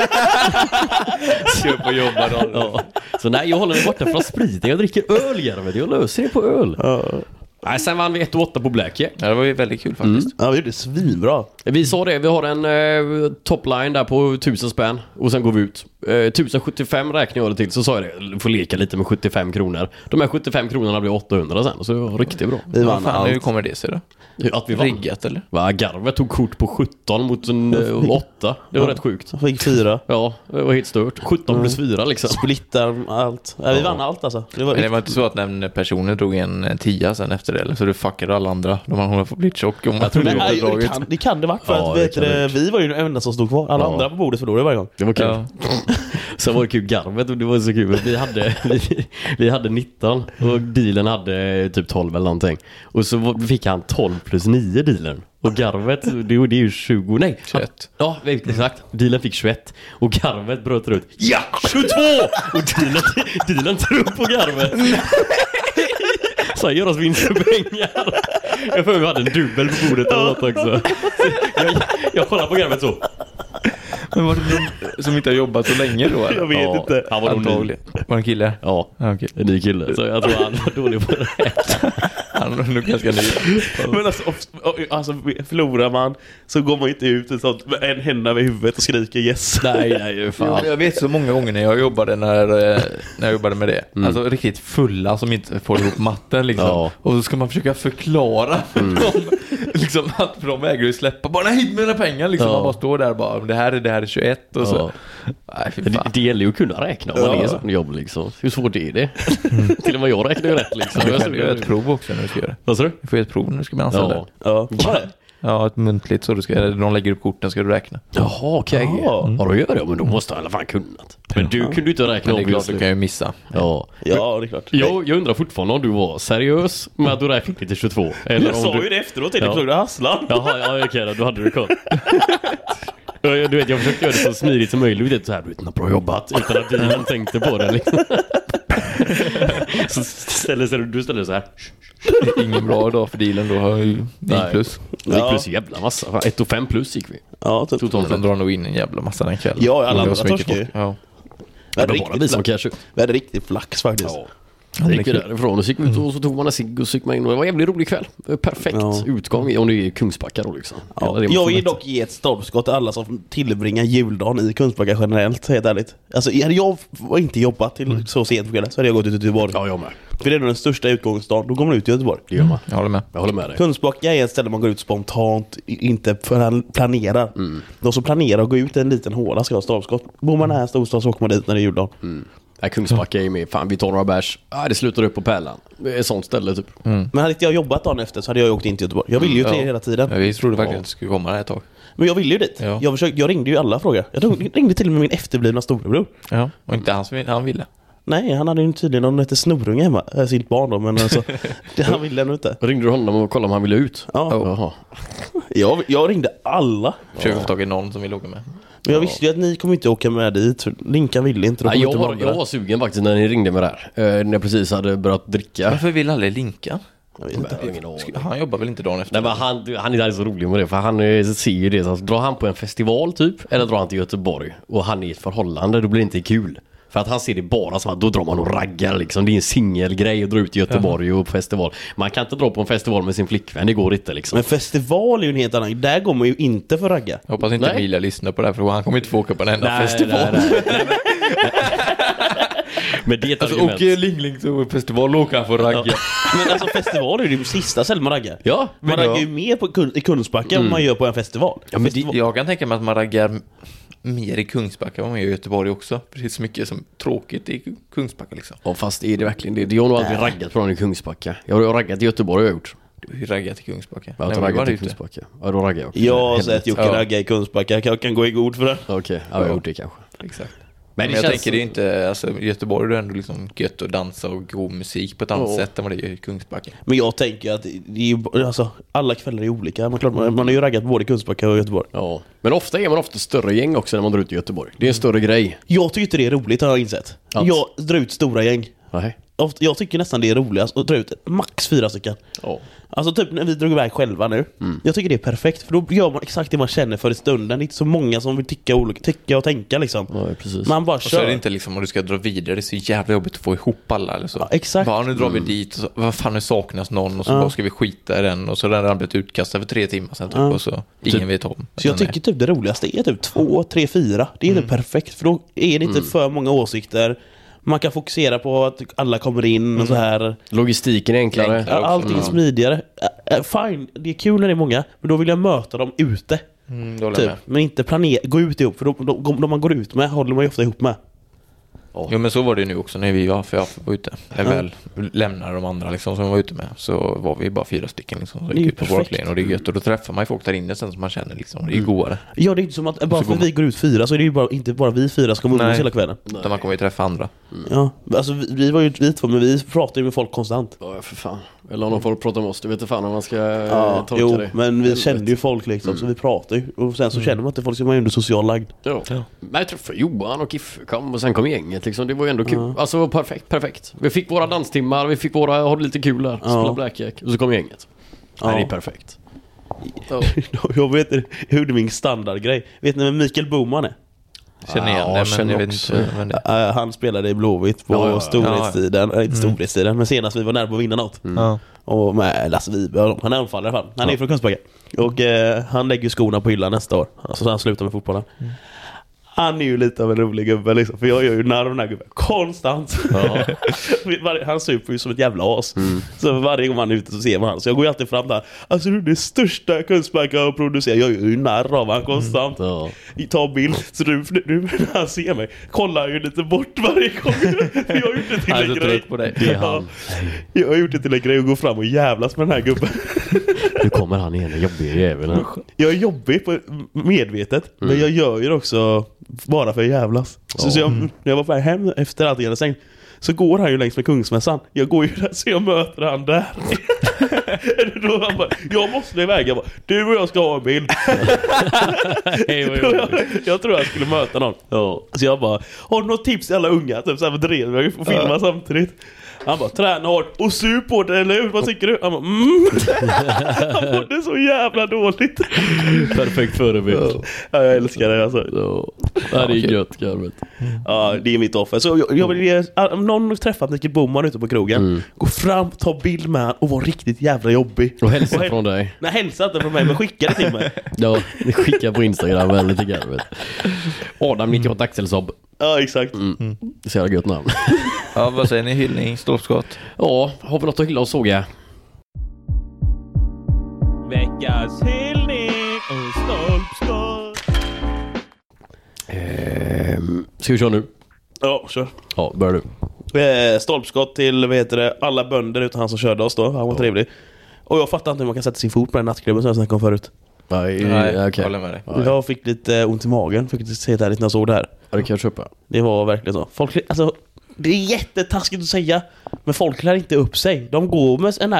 Speaker 3: och jobba då.
Speaker 1: Ja. Så nej, jag håller mig borta från spriten. Jag dricker öl, Garvet. Jag löser det på öl. Nej, sen vann vi 1-8 på Blackjack.
Speaker 3: Ja, det var ju väldigt kul faktiskt.
Speaker 2: Ja, vi gjorde svinbra.
Speaker 1: Vi sa det, vi har en topline där på 1000 spänn. Och sen går vi ut. 1075 räknar jag det till. Så sa jag det, du får leka lite med 75 kronor. De här 75 kronorna blir 800 sen. Så det var riktigt bra.
Speaker 2: Vi vann allt.
Speaker 3: Hur kommer det sig då?
Speaker 1: Att vi vann.
Speaker 3: Riggat eller?
Speaker 1: Va, Garvet tog kort på 17 mot en 8. Det var rätt sjukt.
Speaker 2: Jag fick 4.
Speaker 1: Ja, det var helt stört. 17 plus 4 liksom.
Speaker 2: Splittar allt. Ja, vi vann allt alltså.
Speaker 3: Men det var inte så att den personen drog en 10 sen efter det, eller? Så du fuckade alla andra. Hon har fått blivit tjock.
Speaker 1: Jag tror
Speaker 2: det kan det vara för att vi var ju de enda som stod kvar. Alla andra på bordet förlorade varje gång.
Speaker 1: Det var kul. Ja. Så var det kul Garvet och det var så kul. Vi hade 19 och dealen hade typ 12 eller någonting. Och så fick han 12 plus 9 dealen. Och Garvet, det är ju 20, nej
Speaker 3: 21.
Speaker 1: Ja, exakt. Dealen fick 21. Och Garvet bröt ut. Ja, 22! Och dealen tog upp på Garvet. Så gör oss vinst för pengar. Jag får vi hade en dubbel på bordet också. Jag kollar på Garvet så.
Speaker 3: Men var det någon som inte har jobbat så länge då? Eller?
Speaker 2: Jag vet inte.
Speaker 1: Han var
Speaker 3: antagligen. Var det en kille?
Speaker 1: Ja,
Speaker 3: okay.
Speaker 1: En ny kille. Så jag tror han var dålig på det.
Speaker 3: Han är nog ganska ny.
Speaker 2: Men alltså förlorar man så går man inte ut sånt med en hända vid huvudet och skriker yes.
Speaker 1: Nej, fan.
Speaker 3: Jag vet så många gånger när jag jobbade när jag jobbade med det. Alltså riktigt fulla som inte får ihop matten liksom.
Speaker 1: Ja.
Speaker 3: Och så ska man försöka förklara för dem liksom, att de vägrar ju släppa. Bara hit med mina pengar liksom. Man bara står där och bara det här är 21 och så. Nej, fy fan.
Speaker 1: Det gäller ju att kunna räkna om man är sån jobb liksom. Hur svårt är det? Till och med jag räknar ju rätt liksom.
Speaker 3: Du kan göra ett prov också när du ska göra det.
Speaker 1: Vad sa du?
Speaker 3: Du får ett prov när du ska bli anställd.
Speaker 2: Ja.
Speaker 3: Ja, ett muntligt så de lägger upp korten ska du räkna.
Speaker 1: Jaha, okej. Ja, då gör det. Men då måste jag i alla fall kunnat. Men du kunde ju inte räkna
Speaker 3: Men det är klart
Speaker 1: om
Speaker 3: du kan ju missa.
Speaker 1: Ja,
Speaker 2: Ja, det är klart.
Speaker 1: jag undrar fortfarande om du var seriös med att du räknade till 22. Eller
Speaker 2: Jag
Speaker 1: om
Speaker 2: sa
Speaker 1: du...
Speaker 2: ju det efteråt till dig,
Speaker 1: Ja.
Speaker 2: du hasslar.
Speaker 1: Jaha, okej då. Då hade du koll. Du vet, jag försökte göra det så smidigt som möjligt. Du vet, så här, du vet, bra jobbat. Utan att du tänkte på det liksom. Så du ställer så här.
Speaker 3: Det är ingen bra dag för dealen då har ju plus.
Speaker 1: Det gick plus jävla massa. 1,5 plus gick vi.
Speaker 2: Ja, typ.
Speaker 1: Totalt.
Speaker 3: De drar nog in en jävla massa den kvällen.
Speaker 2: Ja, alla
Speaker 3: Det var
Speaker 2: andra
Speaker 3: så mycket
Speaker 2: torskar ju.
Speaker 3: folk. Ja.
Speaker 1: Det var bara vi som cash ut.
Speaker 2: Vi hade riktigt flax faktiskt.
Speaker 1: Ja. Det gick vi därifrån och så gick vi ut och så tog man en cigg och så gick man in och det var en jävligt rolig kväll. Perfekt utgång om det är Kungsbacka då liksom.
Speaker 2: Ja. Jag vill dock ge ett stolpskott till alla som tillbringar juldagen i Kungsbacka generellt, helt ärligt. Alltså, hade jag inte jobbat till så sent på kvällen så hade jag gått ut i Göteborg.
Speaker 1: Ja, jag med.
Speaker 2: För det är nog den största utgångsdagen, då går man ut i Göteborg.
Speaker 1: Det gör man.
Speaker 3: Jag håller med.
Speaker 1: Jag håller med dig.
Speaker 2: Kungsbacka är ett ställe man går ut spontant, inte planerar. De som planerar att gå ut i en liten håla ska ha stolpskott. Bor man här storstad så åker man dit när det är juldagen.
Speaker 1: Ja, Kungsbacka är med. Fan, vi tar några bärs. Ja, det slutar upp på Pärlan. Det är ett sånt ställe typ.
Speaker 2: Men hade inte jag jobbat dagen efter så hade jag åkt in till Göteborg. Jag ville ju till hela tiden.
Speaker 3: Ja, vi trodde verkligen att det skulle komma här ett tag.
Speaker 2: Men jag ville ju dit.
Speaker 3: Ja.
Speaker 2: Jag ringde ju alla frågor. Jag ringde till och med min efterblivna storebror.
Speaker 3: Ja. Och inte han ville.
Speaker 2: Nej, han hade ju tydligen någon lite snorunge hemma. Sitt barn då, men alltså, det han ville nog inte.
Speaker 1: Ringde du honom och kollade om han ville ut?
Speaker 2: Ja.
Speaker 1: Jaha.
Speaker 2: Jag ringde alla.
Speaker 3: Försöker få tag i någon som vill åka med.
Speaker 2: Men jag visste ju att ni kommer inte åka med dit. Linkan ville inte.
Speaker 1: Nej, jag var sugen faktiskt när ni ringde med där. När jag precis hade börjat dricka.
Speaker 3: Varför vill alla Linka?
Speaker 2: Jag vet inte.
Speaker 3: Han jobbar väl inte dagen efter?
Speaker 1: Nej, men han är så rolig med det. För han ser ju det. Så drar han på en festival typ. Eller drar han till Göteborg. Och han är i ett förhållande. Då blir det inte kul. För att han ser det bara som att då drar man och raggar liksom. Det är en singelgrej att dra ut i Göteborg och på festival. Man kan inte dra på en festival med sin flickvän. Det går inte liksom.
Speaker 2: Men festival är ju en helt annan. Där går man ju inte för ragga.
Speaker 3: Jag hoppas inte Emilia lyssnar på det här för han kommer inte få åka på en enda festival.
Speaker 1: Nej. Men det är ett argument.
Speaker 3: Åker Ling så festival och åker han för ragga.
Speaker 2: Men alltså festival är ju det sista stället man raggar.
Speaker 1: Ja,
Speaker 2: Man raggar ju mer i Kungsbacka än man gör på en festival.
Speaker 1: Ja, men
Speaker 3: Jag kan tänka mig att man raggar mer i Kungsbacka än man gör i Göteborg också. Precis så mycket som tråkigt i Kungsbacka liksom.
Speaker 1: Ja, fast är det verkligen det? Jag har nog aldrig raggat på någon i Kungsbacka. Jag har raggat i Göteborg har jag gjort.
Speaker 3: Du raggat i Kungsbacka?
Speaker 1: Jag har inte raggat i Kungsbacka. Ja, då raggar jag också.
Speaker 2: Jag har sett Jocke ragga i Kungsbacka. Jag kan gå i god för det.
Speaker 1: Okej, ja, jag har gjort det kanske.
Speaker 3: Exakt.
Speaker 1: Men
Speaker 3: jag tänker det är inte, alltså i Göteborg är det ändå liksom gött att dansa och god musik på ett annat sätt än vad det är i Kungsbacka.
Speaker 2: Men jag tänker att det är ju, alltså, alla kvällar är olika. Man har ju raggat både i Kungsbacka och Göteborg.
Speaker 1: Ja, men ofta är man större gäng också när man drar ut i Göteborg. Det är en större grej.
Speaker 2: Jag tycker inte det är roligt, har jag insett. Jag drar ut stora gäng.
Speaker 1: Nej.
Speaker 2: Jag tycker nästan det är roligast att dra ut max 4 stycken.
Speaker 1: Ja.
Speaker 2: Alltså typ när vi drog iväg själva nu. Jag tycker det är perfekt. För då gör man exakt det man känner för i stunden. Det är inte så många som vill tycka och tänka liksom.
Speaker 1: Ja, precis.
Speaker 2: Man bara
Speaker 3: Och så
Speaker 2: kör.
Speaker 3: är det inte liksom om du ska dra vidare. Det är så jävla jobbigt att få ihop alla eller så.
Speaker 2: Ja, exakt.
Speaker 3: Bara nu drar vi dit och så, vad fan nu saknas någon och så bara ska vi skita i den och så den har blivit utkastad för 3 timmar sen typ och så ingen vet om.
Speaker 2: Så jag tycker typ det roligaste är typ 2, 3, 4. Det är typ perfekt. För då är det inte för många åsikter. Man kan fokusera på att alla kommer in och så här.
Speaker 1: Logistiken är enklare.
Speaker 2: Allting är smidigare. Fine, det är kul när det är många. Men då vill jag möta dem ute. Typ. Men inte gå ut ihop. För de man går ut med håller man ju ofta ihop med.
Speaker 3: Jo men så var det nu också när vi var ute. När väl lämnade de andra liksom, som var ute med. Så var vi bara 4 stycken liksom. Så gick ut på våra plen och det är gött. Och då träffar man ju folk där inne sen som man känner liksom. Det är ju godare.
Speaker 2: Ja, det är inte som att bara för vi går ut 4 så är det ju inte bara vi 4 som kommer umgås hela kvällen.
Speaker 3: Utan man kommer ju träffa andra.
Speaker 2: Ja, alltså vi var ju vi 2, men vi pratar ju med folk konstant.
Speaker 1: Ja, för fan. Eller om de får prata med oss. Du vet inte fan om man ska tolka det.
Speaker 2: Men vi kände ju folk liksom, så vi pratar ju. Och sen så känner man att det folk som är under social lagd.
Speaker 1: Ja. Men jag träffade Johan och Kiffe kom och sen kom gänget liksom. Det var ju ändå kul. Alltså perfekt. Vi fick våra danstimmar, vi fick ha lite kul där. Spela blackjack. Och så kom gänget. Nej, det är perfekt.
Speaker 2: Jag vet inte, jag gjorde min standardgrej. Vet ni vem Mikael Boman är?
Speaker 3: Känner igen det, men jag vet inte vem det
Speaker 2: Han spelade i Blåvitt på storhetstiden. Inte storhetstiden, men senast vi var nära på att vinna något. Och med Lasse Wiberg. Han är anfallare i alla fall. Han är från Kungsbacka. Och han lägger skorna på hyllan nästa år. Så han slutar med fotbollen. Han är ju lite av en rolig gubbe liksom. För jag gör ju när den här gubben konstant. Han super ju som ett jävla as. Så varje gång man är ute så ser man han. Så jag går ju alltid fram där. Alltså du är det största Kungsbacka att producera. Jag gör ju narr av han konstant. Ta bild. Så du när han ser mig kollar ju lite bort varje gång. För jag har gjort det till en grej.
Speaker 3: På dig.
Speaker 1: Det är han.
Speaker 2: Jag har gjort det till en grej att gå fram och jävlas med den här gubben.
Speaker 1: Nu kommer han igen, den jobbiga jäveln.
Speaker 2: Jag är jobbig på medvetet. Men jag gör ju det också bara för att jävlas. Så när jag var på väg hem efter allt jag säng, så går han ju längs med Kungsmässan. Jag går ju där så jag möter han där. Då han bara, jag måste iväg. Jag bara, du och jag ska ha en bild. Jag tror jag skulle möta någon. Så jag bara, har du något tips till alla unga? Typ så här drev jag får filma samtidigt. Han bara, träna hårt och sup på det, eller hur? Vad tycker du? Han bara, Han mådde så jävla dåligt.
Speaker 1: Perfekt förebild.
Speaker 2: Ja, jag älskar det alltså.
Speaker 1: Ja, det är gött, garvet.
Speaker 2: Ja, det är mitt offer. Så jag vill ge, om någon träffat Micke Boman ute på krogen, gå fram, ta bild med han och vara riktigt jävla jobbig.
Speaker 1: Och hälsa från dig.
Speaker 2: Nej, hälsa inte från mig, men skicka det till mig.
Speaker 1: Ja, skicka på Instagram väl lite garvet. Adam 98 Axelsob.
Speaker 2: Ja, exakt.
Speaker 1: Det ser gött namn.
Speaker 3: Ja, vad säger ni? Hyllning, stolpskott?
Speaker 1: Ja, har vi något att hylla och såga?
Speaker 2: Veckans hyllning och stolpskott.
Speaker 1: Ska vi köra nu?
Speaker 2: Ja, kör.
Speaker 1: Ja, börjar du.
Speaker 2: Stolpskott till, alla bönder utan han som körde oss då. Han var trevlig. Och jag fattar inte hur man kan sätta sin fot på den nattklubben som jag snackade om förut.
Speaker 1: Nej,
Speaker 3: okej. Håller med dig.
Speaker 2: Jag fick lite ont i magen. Fick inte se det här lite när jag såg det här.
Speaker 1: Ja, det kan jag köpa.
Speaker 2: Det var verkligen så. Folk, alltså, det är jättetaskigt att säga, men folk klär inte upp sig. De går med en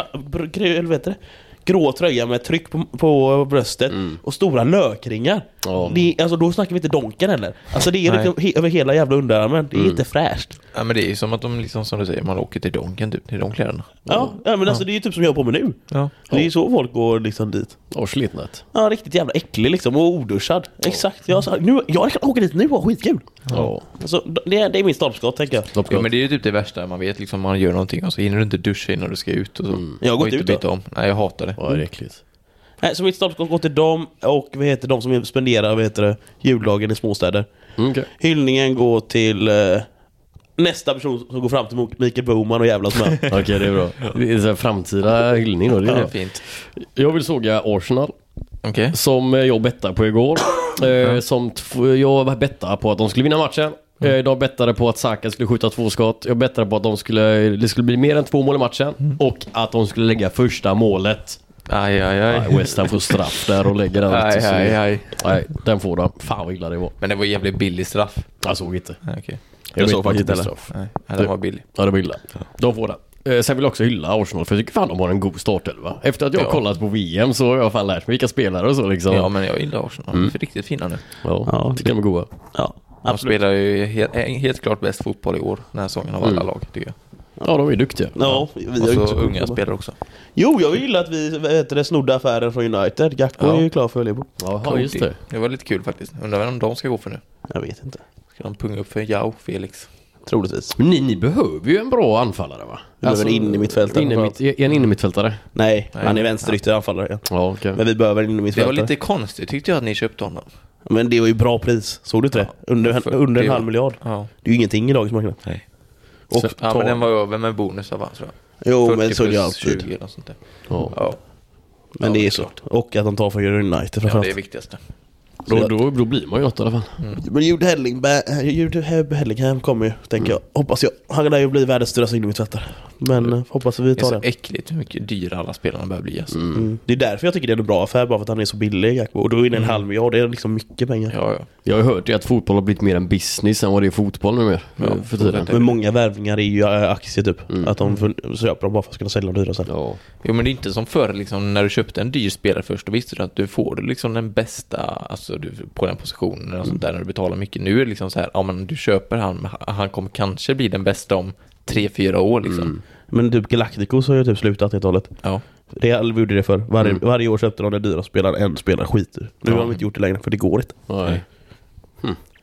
Speaker 2: här grå tröja med tryck på bröstet och stora lökringar. Alltså då snackar vi inte donken heller. Alltså det är liksom över hela jävla underarmen. Det är inte fräscht.
Speaker 3: Ja, men det är ju som att de liksom, som du säger, man åker till donken typ, till de kläderna.
Speaker 2: Ja, men alltså det är ju typ som jag har på mig nu.
Speaker 3: Ja.
Speaker 2: Det är ju så folk går liksom dit.
Speaker 1: Och slitnat.
Speaker 2: Ja, riktigt jävla äcklig liksom och oduschad. Exakt. Jag kan åka dit nu och ha skitkul.
Speaker 1: Ja.
Speaker 2: Alltså, det är min stolpskott, tänker jag.
Speaker 3: Ja, men det är ju typ det värsta. Man vet liksom, man gör någonting och så hinner du inte duscha innan du ska ut och så.
Speaker 2: Jag har gått
Speaker 3: inte
Speaker 2: ut
Speaker 3: byta om. Nej, jag hatar det.
Speaker 1: Ja, det är äckligt.
Speaker 2: Nej, så mitt stolpskott går till dem och de som spenderar juldagen i småstäder.
Speaker 1: Okay.
Speaker 2: Hyllningen går till nästa person som går fram till Mikael Boman och jävlas med.
Speaker 1: Okej, det är bra. Det är så här framtida hyllning då. Det är
Speaker 3: fint.
Speaker 1: Jag vill såga Arsenal.
Speaker 3: Okay.
Speaker 1: Som jag bettade på igår. Jag bettade på att de skulle vinna matchen. De bettade på att Saka skulle skjuta 2 skott. Jag bettade på att det skulle bli mer än 2 mål i matchen. Och att de skulle lägga första målet.
Speaker 3: Aj.
Speaker 1: West Ham får straff där och lägger den.
Speaker 3: Aj.
Speaker 1: Nej, den får de. Fan vad illa det var.
Speaker 3: Men det var jävligt billig straff.
Speaker 1: Jag såg inte.
Speaker 3: Okay.
Speaker 2: Jag såg faktiskt inte
Speaker 3: straff. Nej, den var billig.
Speaker 1: Ja, det var illa. De får den. Sen vill jag också hylla Arsenal, för jag tycker fan de har en god startelva. Efter att jag har kollat på VM så har jag fan lärt mig vilka spelare och så liksom.
Speaker 3: Ja, men jag gillar Arsenal. De är riktigt fina nu.
Speaker 1: Ja, tycker de är goda.
Speaker 2: Ja,
Speaker 3: de spelar ju helt klart bäst fotboll i år, den här säsongen av alla lag, tycker jag.
Speaker 1: Ja, de är duktiga.
Speaker 2: Ja,
Speaker 3: och så unga spelare också.
Speaker 2: Jo, jag gillar att vi snodde affären från United. Gakpo är ju klar för Liverpool.
Speaker 1: Ja, just det.
Speaker 3: Det var lite kul faktiskt. Undrar vem de ska gå för nu.
Speaker 2: Jag vet inte.
Speaker 3: Ska de punga upp för Jao, Felix?
Speaker 2: Troligtvis.
Speaker 1: Men ni behöver ju en bra anfallare, va?
Speaker 2: Alltså, in i mittfältare.
Speaker 1: Är en innermittfältare?
Speaker 2: Nej, han är vänsterytter anfallare. Ja.
Speaker 1: Ja, okay.
Speaker 2: Men vi behöver in i mittfältare.
Speaker 3: Det var lite konstigt, tyckte jag, att ni köpte honom.
Speaker 2: Men det var ju bra pris. Såg du inte det? Under 1,5 miljard. Ja. Det är ju ingenting i dagens marknad.
Speaker 3: Nej. Och men den var över med bonus av tror jag.
Speaker 2: Jo, men så är det alltid.
Speaker 3: 20 eller sånt där.
Speaker 1: Ja.
Speaker 2: Men det är så. Och att de tar för United framförallt.
Speaker 3: Ja, det är viktigaste.
Speaker 1: Då blir man ju något i alla fall.
Speaker 2: Men Jude Bellingham kommer ju, tänker jag. Hoppas jag. Han lär ju bli världens största innermittfältare. Men hoppas vi tar det.
Speaker 3: Det är så äckligt hur mycket dyra alla spelarna börjar bli. Alltså.
Speaker 2: Det är därför jag tycker det är en bra affär, bara för att han är så billig. Och då är det 1,5 miljard, det är liksom mycket pengar.
Speaker 3: Ja.
Speaker 1: Jag har hört att fotboll har blivit mer en business än vad det är fotboll nu mer för tiden.
Speaker 2: Men många värvningar är ju aktier typ. Att de köper dem bara för att kunna sälja dem dyra sen.
Speaker 1: Ja.
Speaker 3: Jo, men det är inte som förr liksom, när du köpte en dyr spelare först, då visste du att du får liksom den bästa, alltså du, på den positionen och sånt där, när du betalar mycket. Nu är det liksom så här, ja, men du köper han kommer kanske bli den bästa om 3-4 år liksom.
Speaker 2: Men typ Galacticos har ju typ slutat helt och hållet.
Speaker 3: Ja.
Speaker 2: Real gjorde det för varje år köpte de den dyra spelaren, en spelare skiter. Nu har de inte gjort det längre, för det går inte.
Speaker 1: Nej.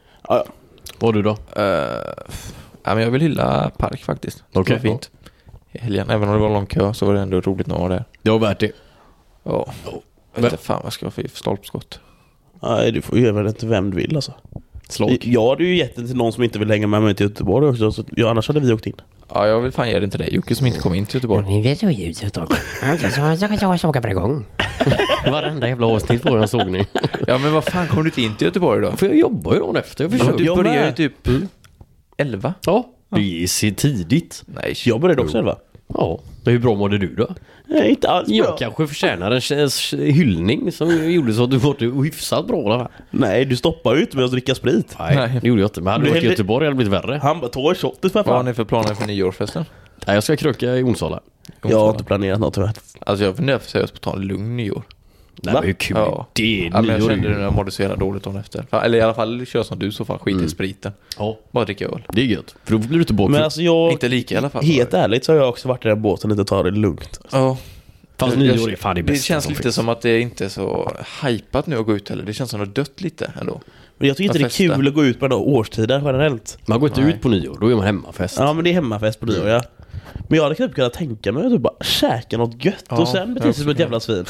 Speaker 2: Ja.
Speaker 1: Vad du då?
Speaker 3: Men jag vill hylla Park faktiskt.
Speaker 2: Okej.
Speaker 3: Fint. i helgen. Även om det var lång kö så var det ändå roligt att vara där.
Speaker 1: Det var värt det.
Speaker 3: Ja. Jag vet inte fan vad ska jag för stolpskott.
Speaker 2: Nej, du får göra det till vem du vill alltså.
Speaker 1: Slag.
Speaker 2: Jag hade ju gett den till någon som inte vill hänga med mig till Göteborg också. Så, ja, annars hade vi åkt in.
Speaker 3: Ja, jag vill fan ge den till dig. Jocke som inte kom in till Göteborg.
Speaker 1: Det är så ljuset också. Jag såg på igång. Varenda jävla avsnitt på den sågning.
Speaker 3: Ja, men vad fan kom du inte in till Göteborg då?
Speaker 1: För jag jobbar ju dagen efter. Jag
Speaker 3: Ja,
Speaker 1: försöker.
Speaker 3: du börjar ju typ 11.
Speaker 1: Ja, det är tidigt.
Speaker 3: Nej,
Speaker 2: Jag började också 11.
Speaker 1: Ja, hur bra mådde du då?
Speaker 2: Nej, inte alls bra.
Speaker 1: Jag kanske förtjänar en hyllning som gjorde så att du var hyfsat bra där.
Speaker 2: Nej, du stoppar ju inte med att dricka sprit.
Speaker 1: Nej, det gjorde jag inte. Men hade du varit i Göteborg hade det blivit värre.
Speaker 2: Han bara, ta en shot för
Speaker 3: vad har
Speaker 2: fan.
Speaker 3: ni för planer för nyårsfesten?
Speaker 1: Nej, jag ska kröka i Onsala.
Speaker 2: Jag har inte planerat något tyvärr.
Speaker 3: Alltså jag funderar för seriöst på att ta en lugn nyår.
Speaker 1: Nej, men hur kul
Speaker 3: Ja.
Speaker 1: det är.
Speaker 3: Ja, men jag
Speaker 1: nyår.
Speaker 3: kände det när jag mådde så jävla dåligt dagen efter. Eller i alla fall kör som du så fan skit i spriten.
Speaker 1: Ja,
Speaker 3: Bara dricka öl.
Speaker 1: det är gött. För då blir du inte bort.
Speaker 2: Men alltså jag,
Speaker 3: Inte lika i alla fall.
Speaker 2: helt ärligt så har jag också varit i den båten och inte ta det lugnt.
Speaker 3: Ja.
Speaker 1: Fast nyår är fan det
Speaker 3: Det
Speaker 1: bästa
Speaker 3: känns
Speaker 1: som
Speaker 3: lite
Speaker 1: finns.
Speaker 3: som att det inte är så hypat nu att gå ut heller. Det känns som att det har dött lite ändå.
Speaker 2: Men jag tycker inte det är
Speaker 3: Festa.
Speaker 2: kul att gå ut på den här årstiden generellt.
Speaker 1: Man går inte
Speaker 3: Nej.
Speaker 1: ut på nyår, då är man hemmafest.
Speaker 2: Ja, men det är hemmafest på nyår, ja. Men jag hade knappt kunnat tänka mig att typ bara käka något gött
Speaker 3: Ja,
Speaker 2: och sen bete sig som ett jävla svin.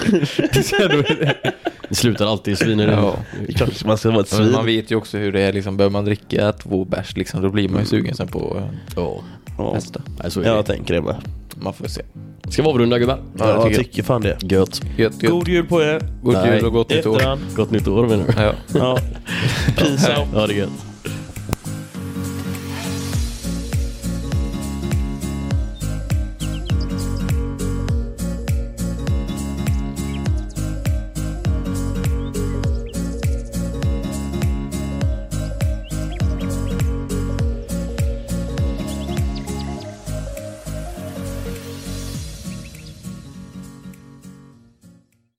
Speaker 1: Det slutar alltid i svin.
Speaker 3: Ja.
Speaker 2: Det är klart man ska vara ett
Speaker 3: Men
Speaker 2: svin.
Speaker 3: man vet ju också hur det är liksom. Bör man dricka 2 bärs liksom, då blir man ju sugen sen på
Speaker 1: Ja,
Speaker 2: Ja,
Speaker 3: nästa.
Speaker 1: nej, så är
Speaker 2: jag
Speaker 1: det.
Speaker 2: tänker det med.
Speaker 3: Man får se.
Speaker 1: Ska vi avrunda gubbar?
Speaker 3: Ja,
Speaker 2: Ja, jag
Speaker 3: tycker
Speaker 2: tycker fan det.
Speaker 1: Gött.
Speaker 3: Gött.
Speaker 2: God jul på er.
Speaker 3: God
Speaker 1: Nej.
Speaker 3: jul och gott nytt år.
Speaker 2: Efterhand.
Speaker 1: Gott nytt år menar du?
Speaker 3: Ja.
Speaker 2: Ja. Peace out.
Speaker 1: Ja, det är gött.